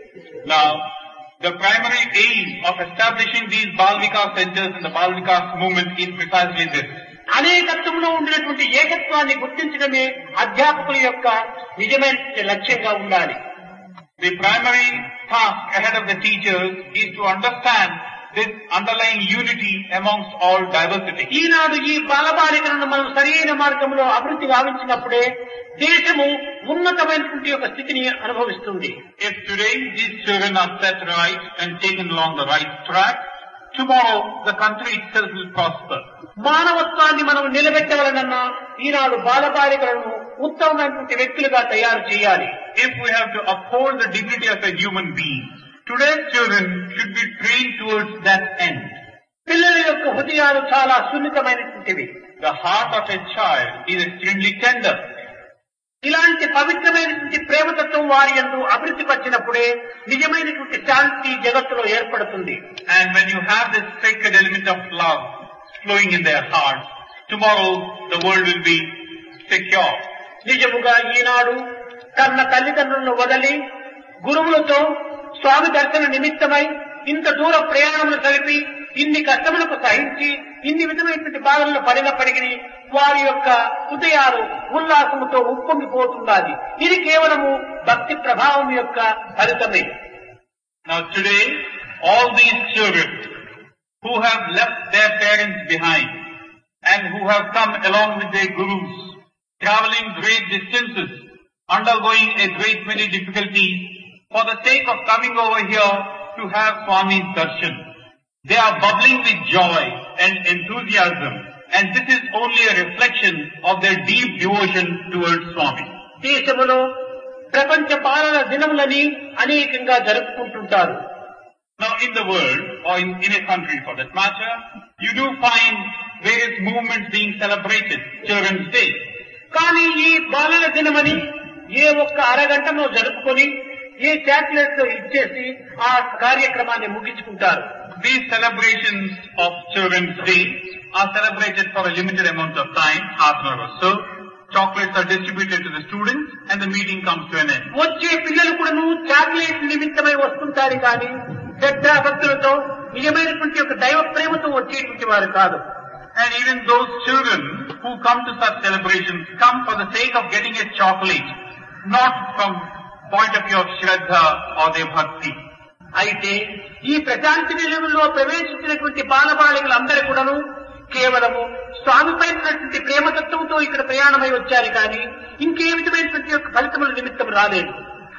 Speaker 2: Now, the primary aim of establishing these Bal Vikas centers in the Bal Vikas movement is precisely this.
Speaker 1: అనేకత్వంలో ఉండినటువంటి ఏకత్వాన్ని గుర్తించడమే అధ్యాపకుల యొక్క నిజమైన లక్ష్యంగా ఉండాలి.
Speaker 2: The primary task ahead of the teachers is to understand this underlying unity amongst all diversity.
Speaker 1: ఈనాడు ఈ బాలబాలికలను మనం సరైన మార్గంలో అభివృద్ధి గావించినప్పుడే దేశము ఉన్నతమైనటువంటి యొక్క స్థితిని అనుభవిస్తుంది.
Speaker 2: If today these children are set right and taken along the right track, tomorrow the country itself will prosper.
Speaker 1: మానవత్వాన్ని మనం నిలబెట్టవలనన్నా ఈనాడు బాలబాలికలను ఉత్తమమైనటువంటి వ్యక్తులుగా తయారు చేయాలి.
Speaker 2: If we have to uphold the dignity of a human being, today's children should be trained towards that end.
Speaker 1: పిల్లల యొక్క హృదయాలు చాలా సున్నితమైనటువంటివి.
Speaker 2: The heart of a child is extremely tender.
Speaker 1: ఇలాంటి పవిత్రమైనటువంటి ప్రేమతత్వం వారి యందు అభివృద్ధి పరిచినప్పుడే నిజమైనటువంటి శాంతి జగత్తులో ఏర్పడుతుంది.
Speaker 2: And when you have this sacred element of love flowing in their hearts, tomorrow the world will be secure.
Speaker 1: నిజముగా ఈనాడు కన్న తల్లిదండ్రులను వదలి గురువులతో స్వామి దర్శన నిమిత్తమై ఇంత దూర ప్రయాణములు కలిపి ఇన్ని కష్టములకు సహించి ఇన్ని విధమైనటువంటి బాధలను పడినప్పటికీ వారి యొక్క హృదయాలు ఉల్లాసముతో ఉప్పొంగిపోతున్నది. ఇది కేవలము భక్తి ప్రభావం యొక్క ఫలితమే.
Speaker 2: Now today, all these children who have left their parents behind and who have come along with their gurus, traveling great distances, undergoing a great many difficulties, for the sake of coming over here to have Swami's darshan, they are bubbling with joy and enthusiasm, and this is only a reflection of their deep devotion towards Swami.
Speaker 1: దేశములో ప్రపంచ పాలన దినములని అనేకంగా జరుపుకుంటుంటారు.
Speaker 2: Now in the world, or in, in a country for that matter, you do find various movements being celebrated, Children's Day.
Speaker 1: కానీ ఈ బాలల దినమని ఏ ఒక్క అరగంటలో జరుపుకొని ఏ చాక్లెట్ ఇచ్చేసి ఆ కార్యక్రమాన్ని ముగించుకుంటారు.
Speaker 2: These celebrations of Children's Day are celebrated for a limited amount of time, half an hour or so. Chocolates are distributed to the students and the meeting comes to an end.
Speaker 1: వచ్చే పిల్లలు కూడాను chocolate నిమిత్తమై వస్తుంటారు కానీ శ్రద్ధా భక్తులతో నిజమైనటువంటి ఒక దైవ ప్రేమతో వచ్చేటువంటి వారు కాదు.
Speaker 2: And even those children who come to such celebrations come for the sake of getting a chocolate, not from point of view of Shraddha or their bhakti.
Speaker 1: అయితే ఈ ప్రశాంతి నిలయంలో ప్రవేశించినటువంటి బాలబాలికలందరూ కూడాను కేవలము స్వామిపై ఉన్నటువంటి ప్రేమతత్వంతో ఇక్కడ ప్రయాణమై వచ్చారు కానీ ఇంకే విధమైనటువంటి యొక్క ఫలితముల నిమిత్తం రాలేదు.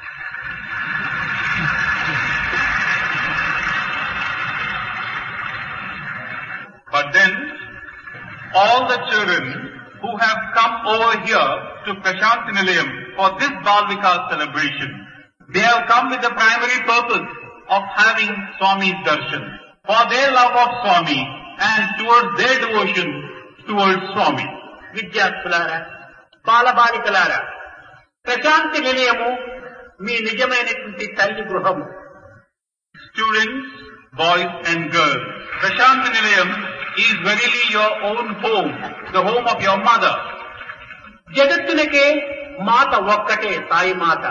Speaker 2: But then, all the children who have come over here to Prashanti Nilayam for this Balvikas celebration, they have come with the primary purpose of having Swami's darshan, for their love of Swami and towards their devotion towards Swami.
Speaker 1: విద్యార్థులారా, బాలబాలికలారా, ప్రశాంతి నిలయము మీ నిజమైనటువంటి తల్లి గృహము.
Speaker 2: Students, boys and girls, Prashanti Nilayam is verily your own home, the home of your mother.
Speaker 1: జగత్తులకే మాత ఒక్కటే, సాయి మాత.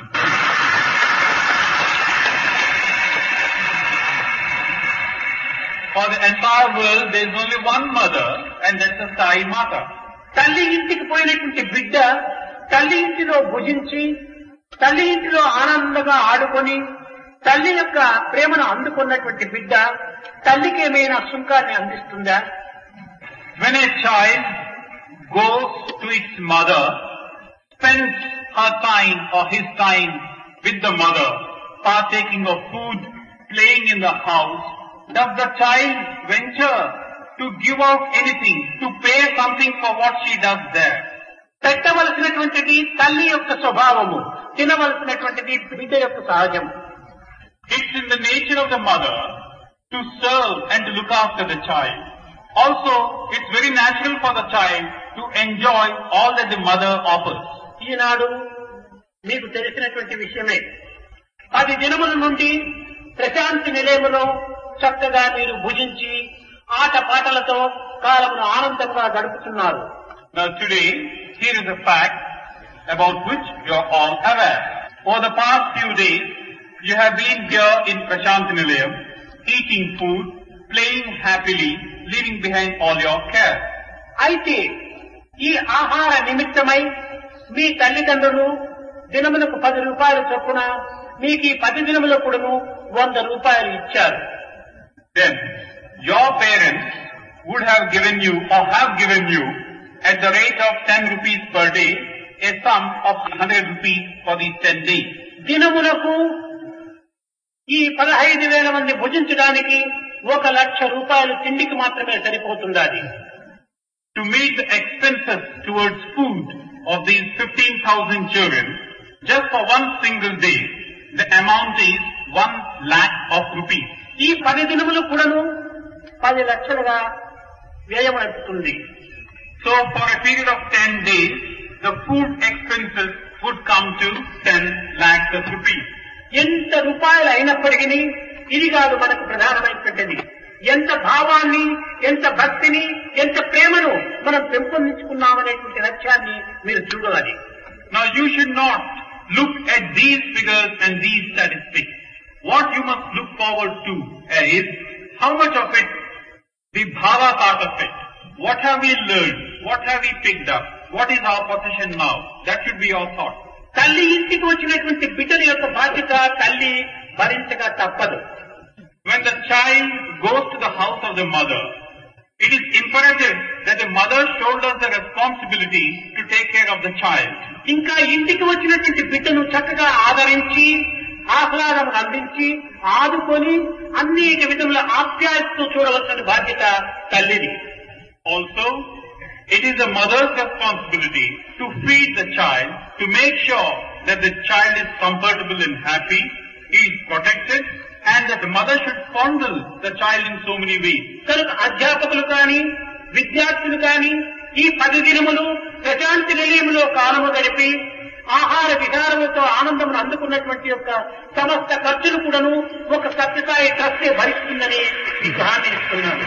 Speaker 2: For the entire world, there is only one mother, and that's the Sai Mata.
Speaker 1: తల్లి ఇంటికి పోయినటువంటి బిడ్డ తల్లి ఇంటిలో భుజించి తల్లి ఇంటిలో ఆనందంగా ఆడుకొని తల్లి యొక్క ప్రేమను అందుకున్నటువంటి బిడ్డ తల్లికి ఏమైనా సుంకాన్ని అందిస్తుందా?
Speaker 2: When a child goes to its mother, spends her time or his time with the mother, partaking of food, playing in the house, does the child venture to give out anything, to pay something for what she does there?
Speaker 1: పెట్టవలసినటువంటిది తల్లి యొక్క స్వభావము, తినవలసినటువంటిది బిడ్డ యొక్క సహజం.
Speaker 2: It's in the nature of the mother to serve and to look after the child. Also, it's very natural for the child to enjoy all that the mother offers.
Speaker 1: ఈనాడు మీకు తెలిసినటువంటి విషయమే, పది దినముల నుండి ప్రశాంతి నిలయములో చక్కగా మీరు భుజించి ఆట పాటలతో కాలమును ఆనందంగా గడుపుతున్నారు.
Speaker 2: Now today, here is a fact about which you are all aware. For the past few days, you have been here in Prashanti Nilayam, eating food, playing happily, leaving behind all your care.
Speaker 1: అయితే ఈ ఆహార నిమిత్తమై మీ తల్లిదండ్రులు దినములకు పది రూపాయలు చొప్పున మీకు ఈ పది దినముల కూడాను వంద రూపాయలు ఇచ్చారు.
Speaker 2: Then your parents would have given you or have given you at the rate of ten rupees per day a sum of one hundred rupees for these ten days.
Speaker 1: దినములకు ఈ పదహైదు వేల మంది భుజించడానికి ఒక లక్ష రూపాయలు తిండికి మాత్రమే సరిపోతుండాలి.
Speaker 2: To meet the expenses towards food of these fifteen thousand children, just for one single day, the amount is one lakh of rupees.
Speaker 1: ఈ పది దినములు కూడాను పది లక్షలుగా వ్యయమవుతుంది.
Speaker 2: So for a period of ten days, the food expenses would come to ten lakhs of rupees.
Speaker 1: ఎంత రూపాయలు అయినప్పటికీ ఇది కాదు మనకు ప్రధానమైనటువంటిది. ఎంత భావాన్ని, ఎంత భక్తిని, ఎంత ప్రేమను మనం పెంపొందించుకున్నామనేటువంటి లక్ష్యాన్ని మీరు చూడాలి.
Speaker 2: Now you should not look at these figures and these statistics. What you must look forward to is how much of it, the bhava part of it. What have we learned? What have we picked up? What is our position now? That should be your thought.
Speaker 1: తల్లి ఇంటికి వచ్చినటువంటి బిడ్డల యొక్క బాధ్యత తల్లి భరించగా తప్పదు.
Speaker 2: When the child goes to the house of the mother, it is imperative that the mother shoulders the responsibility to take care of the child.
Speaker 1: ఇంకా ఇంటికి వచ్చినటువంటి బిడ్డను చక్కగా ఆదరించి ఆహ్లాదం అందించి ఆదుకొని అనేక విధముల ఆప్యాయతతో చూడవలసిన బాధ్యత తల్లిది.
Speaker 2: Also, it is the mother's responsibility to feed the child, to make sure that the child is comfortable and happy, he is protected, and that the mother should fondle the child in so many ways.
Speaker 1: కనుక అధ్యాపకులు కానీ విద్యార్థులు కానీ ఈ పది దినములు ప్రశాంతి నిలయములో కాలము గడిపి ఆహార విహారములతో ఆనందమును అందుకున్నటువంటి యొక్క సమస్త ఖర్చులు కూడాను ఒక సత్యసాయి ట్రస్టే భరిస్తుందని మీకు హామీ ఇస్తున్నాను.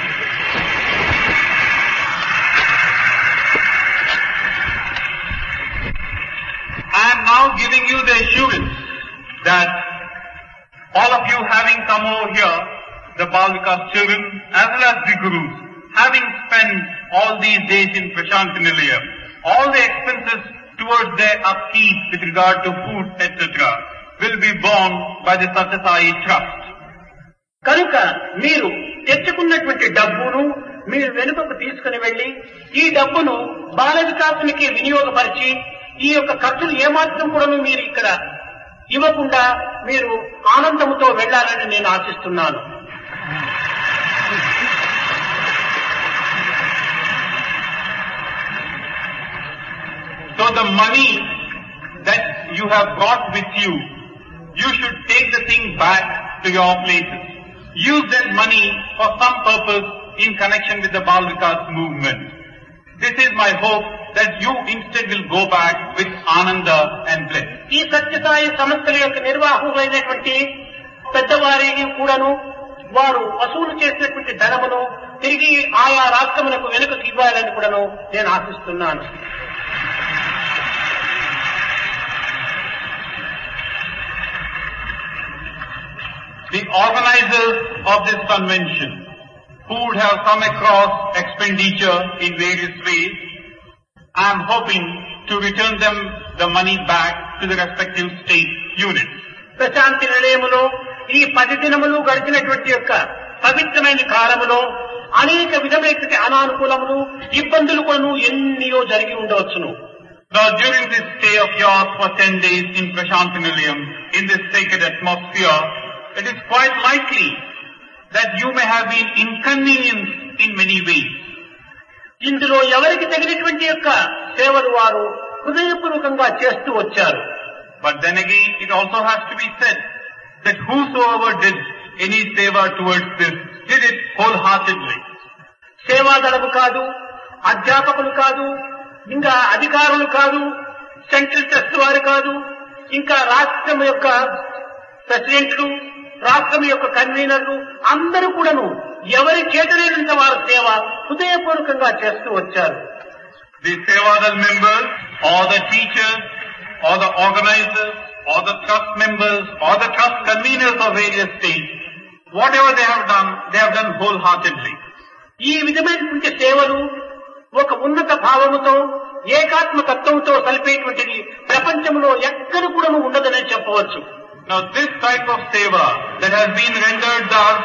Speaker 2: I am now giving you the assurance that all of you having come over here, the Balvikas children as well as the Gurus, having spent all these days in Prashanti Nilayam, all the expenses towards their upkeep with regard to food, et cetera, will be borne by the Satyasai Trust.
Speaker 1: కనుక మీరు తెచ్చుకున్నటువంటి డబ్బును మీరు వెనుకకు తీసుకుని వెళ్లి ఈ డబ్బును బాల వికాసానికి వినియోగపరిచి ఈ యొక్క ఖర్చులు ఏమాత్రం కూడా మీరు ఇక్కడ ఇవ్వకుండా మీరు ఆనందంతో వెళ్లాలని నేను ఆశిస్తున్నాను.
Speaker 2: So the money that you have brought with you, you should take the thing back to your places. Use that money for some purpose in connection with the Bal Vikas movement. This is my hope that you instead will go back with Ananda and bliss.
Speaker 1: ఈ సత్యసాయి సంస్థల యొక్క నిర్వాహకులైనటువంటి పెద్దవారిని కూడాను వారు వసూలు చేసినటువంటి ధనమును తిరిగి ఆయా రాష్ట్రములకు వెనుకకు ఇవ్వాలని కూడాను నేను ఆశిస్తున్నాను.
Speaker 2: The organizers of this convention, who would have come across expenditure in various ways, I am hoping to return them the money back to the respective state units.
Speaker 1: Prashanti నిలయములో ఈ పది దినములు గడిచినటువంటి యొక్క పవిత్రమైన కాలములో అనేక విధమైనటువంటి అనానుకూలములు ఇబ్బందులు కూడా ఎన్నో జరిగి ఉండవచ్చును.
Speaker 2: Now during this stay of yours for ten days in Prashanti Nilayam, in this sacred atmosphere, it is quite likely that you may have been inconvenienced in many ways.
Speaker 1: ఇందులో ఎవరికి తగినటువంటి యొక్క సేవలు వారు హృదయపూర్వకంగా చేస్తూ వచ్చారు.
Speaker 2: But then again, it also has to be said that whosoever did any seva towards this, did it wholeheartedly.
Speaker 1: సేవాదళము కాదు, అధ్యాపకులు కాదు, ఇంకా అధికారులు కాదు, సెంట్రల్ ట్రస్ట్ వారు కాదు, ఇంకా రాష్ట్రం యొక్క ప్రెసిడెంట్లు, రాష్ట్రం యొక్క కన్వీనర్లు అందరూ కూడాను ఎవరి చేతనైనంత వారి సేవ హృదయపూర్వకంగా చేస్తూ వచ్చారు.
Speaker 2: The Sevadal members, or the teachers, or the organizers, or the trust members, or the trust conveners of various states, whatever they have done, they have done wholeheartedly.
Speaker 1: ఈ విధమైనటువంటి సేవలు ఒక ఉన్నత భావముతో ఏకాత్మ తత్వంతో కలిపేటువంటిది ప్రపంచంలో ఎక్కడ కూడా ఉండదనే చెప్పవచ్చు.
Speaker 2: Now this type of seva that has been rendered thus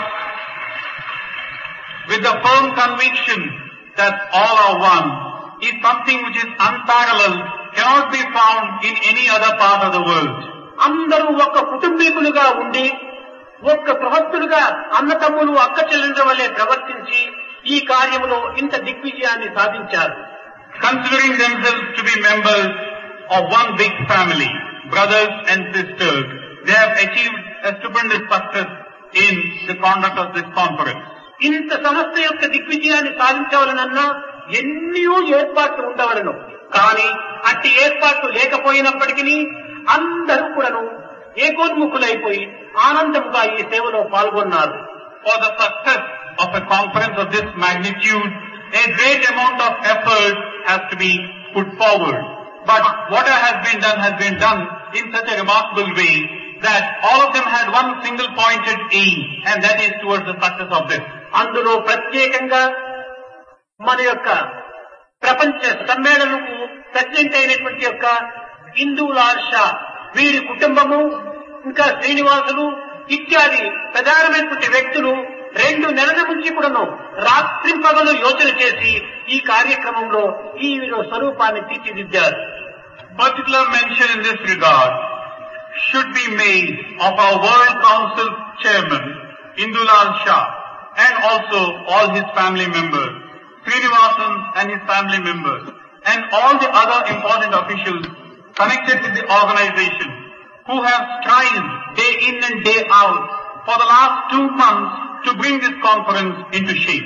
Speaker 2: with the firm conviction that all are one is something which is unparalleled, cannot be found in any other part of the world.
Speaker 1: అందరూ ఒక కుటుంబీకులుగా ఉండి ఒక్క బృహత్తులుగా అన్నతమ్ములు అక్క చెల్లెండ్ల వల్లే ప్రవర్తించి ఈ కార్యములో ఇంత దిగ్విజయాన్ని సాధించారు.
Speaker 2: Considering themselves to be members of one big family, brothers and sisters, they have achieved a stupendous success in the conduct of this conference.
Speaker 1: ఇంత సంస్థ యొక్క దిగ్విజయాన్ని సాధించవలనన్నా ఎన్నో ఏర్పాట్లు ఉండవలను. కానీ అట్టి ఏర్పాట్లు లేకపోయినప్పటికీ అందరూ కూడాను ఏకోన్ముఖులైపోయి ఆనందంగా ఈ సేవలో పాల్గొన్నారు.
Speaker 2: For the success of a conference of this magnitude, a great amount of effort has to be put forward. But whatever has been done has been done in such a remarkable way that all of them had one single pointed aim, and that is towards the success of this.
Speaker 1: అందులో ప్రత్యేకంగా మన యొక్క ప్రపంచ సమ్మేళనకు president అయినటువంటి యొక్క ఇందూలాల్ షా, వీరి కుటుంబము, ఇంకా శ్రీనివాసులు ఇత్యాది ప్రధానమైనటువంటి వ్యక్తులు రెండు నెలల నుంచి కూడాను రాత్రింపగలు యోచన చేసి ఈ కార్యక్రమంలో ఈ స్వరూపాన్ని తీర్చిదిద్దారు.
Speaker 2: Particular mention in this regard should be made of our World Council Chairman, Indulal Shah, and also all his family members, Srinivasan and his family members, and all the other important officials connected with the organization who have strived day in and day out for the last two months to bring this conference into shape.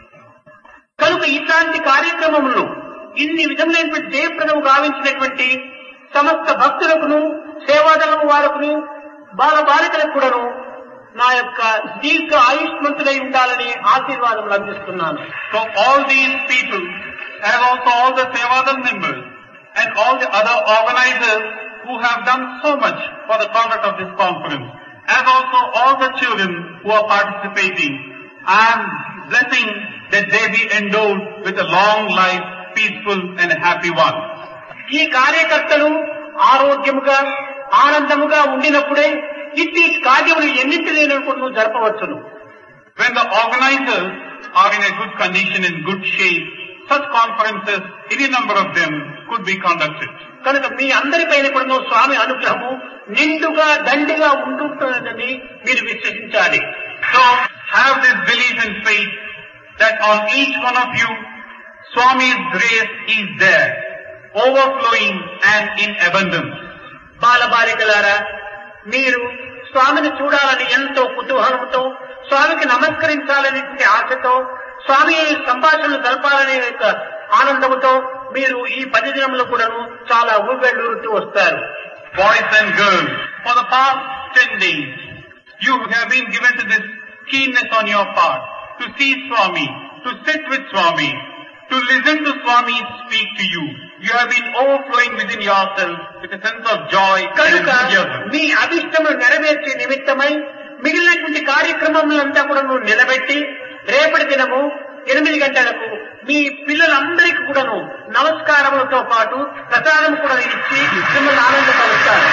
Speaker 1: కనుక ఇట్లాంటి కార్యక్రమములను ఇన్ని విధములైనటువంటి జయప్రదము గావించినటువంటి సమస్త భక్తులకును సేవాదళం వారకును బాల బాలికలకు కూడాను నా యొక్క దీర్ఘ ఆయుష్మంతులై ఉండాలని ఆశీర్వాదములు అందిస్తున్నాను.
Speaker 2: So all these people, and also all the Sevadal members, and all the other organizers who have done so much for the conduct of this conference, as also all the children who are participating, I am blessing that they be endowed with a long life, peaceful and a happy one.
Speaker 1: ఈ కార్యకర్తలు ఆరోగ్యముగా ఆనందముగా ఉండినప్పుడే ఇట్టి కార్యములు ఎన్నింటినైనా కూడా జరపవచ్చును.
Speaker 2: When the organizers are in a good condition, in good shape, such conferences, any number of them, could be conducted.
Speaker 1: కనుక మీ అందరిపైన కూడా స్వామి అనుగ్రహము నిండుగా దండిగా ఉంటుందని మీరు విశ్వసించాలి.
Speaker 2: So, have this belief and faith that on each one of you, Swami's grace is there, overflowing and in abundance.
Speaker 1: బాలబాలికలారా, మీరు స్వామిని చూడాలని ఎంతో కుతూహలంతో, స్వామికి నమస్కరించాలనే ఆశతో, స్వామి సంభాషణలు జరపాలనే యొక్క ఆనందంతో మీరు ఈ పది దినంలో కూడాను చాలా ఊగళ్ళూరుతూ వస్తారు.
Speaker 2: Boys and girls, for the past ten days, you have been given to this keenness on your part to see Swami, to sit with Swami, to listen to Swami speak to you. You have been overflowing within yourself with a sense of joy and enthusiasm.
Speaker 1: మీ అభిష్టములు నెరవేర్చే నిమిత్తమై మిగిలినటువంటి కార్యక్రమములంతా కూడా నిలబెట్టి రేపటి దినము ఎనిమిది గంటలకు మీ పిల్లలందరికీ కూడాను నమస్కారములతో పాటు ప్రసాదం కూడా ఇచ్చి మిమ్మల్ని ఆనందపరుస్తారు.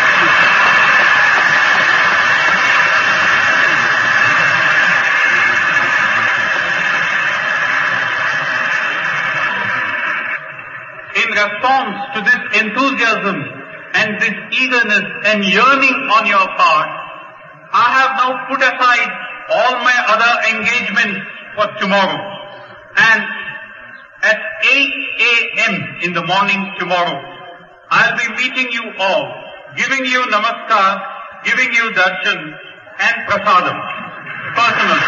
Speaker 2: In response to this enthusiasm and this eagerness and yearning on your part, I have now put aside all my other engagements for tomorrow. And at eight a.m. in the morning tomorrow, I'll be meeting you all, giving you namaskar, giving you darshan and prasadam, personally.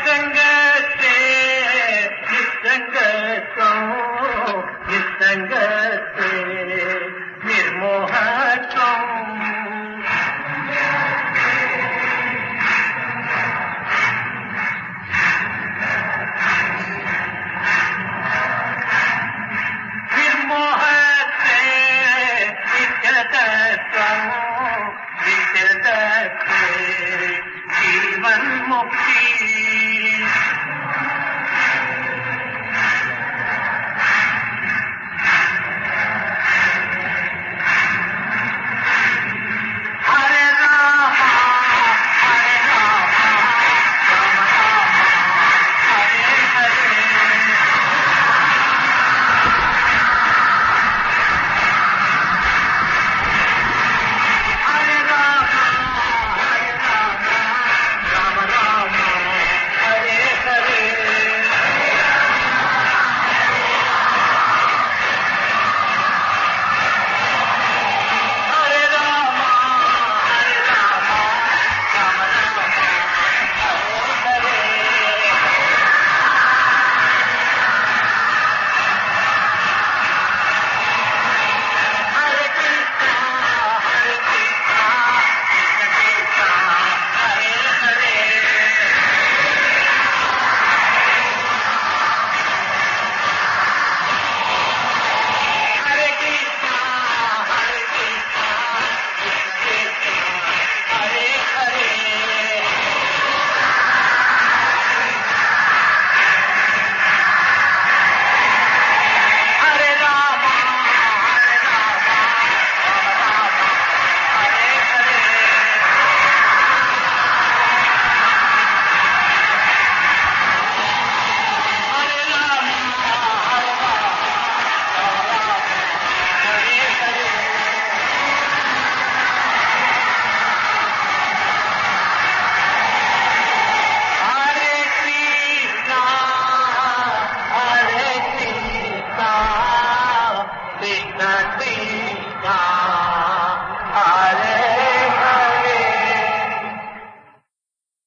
Speaker 1: Sangha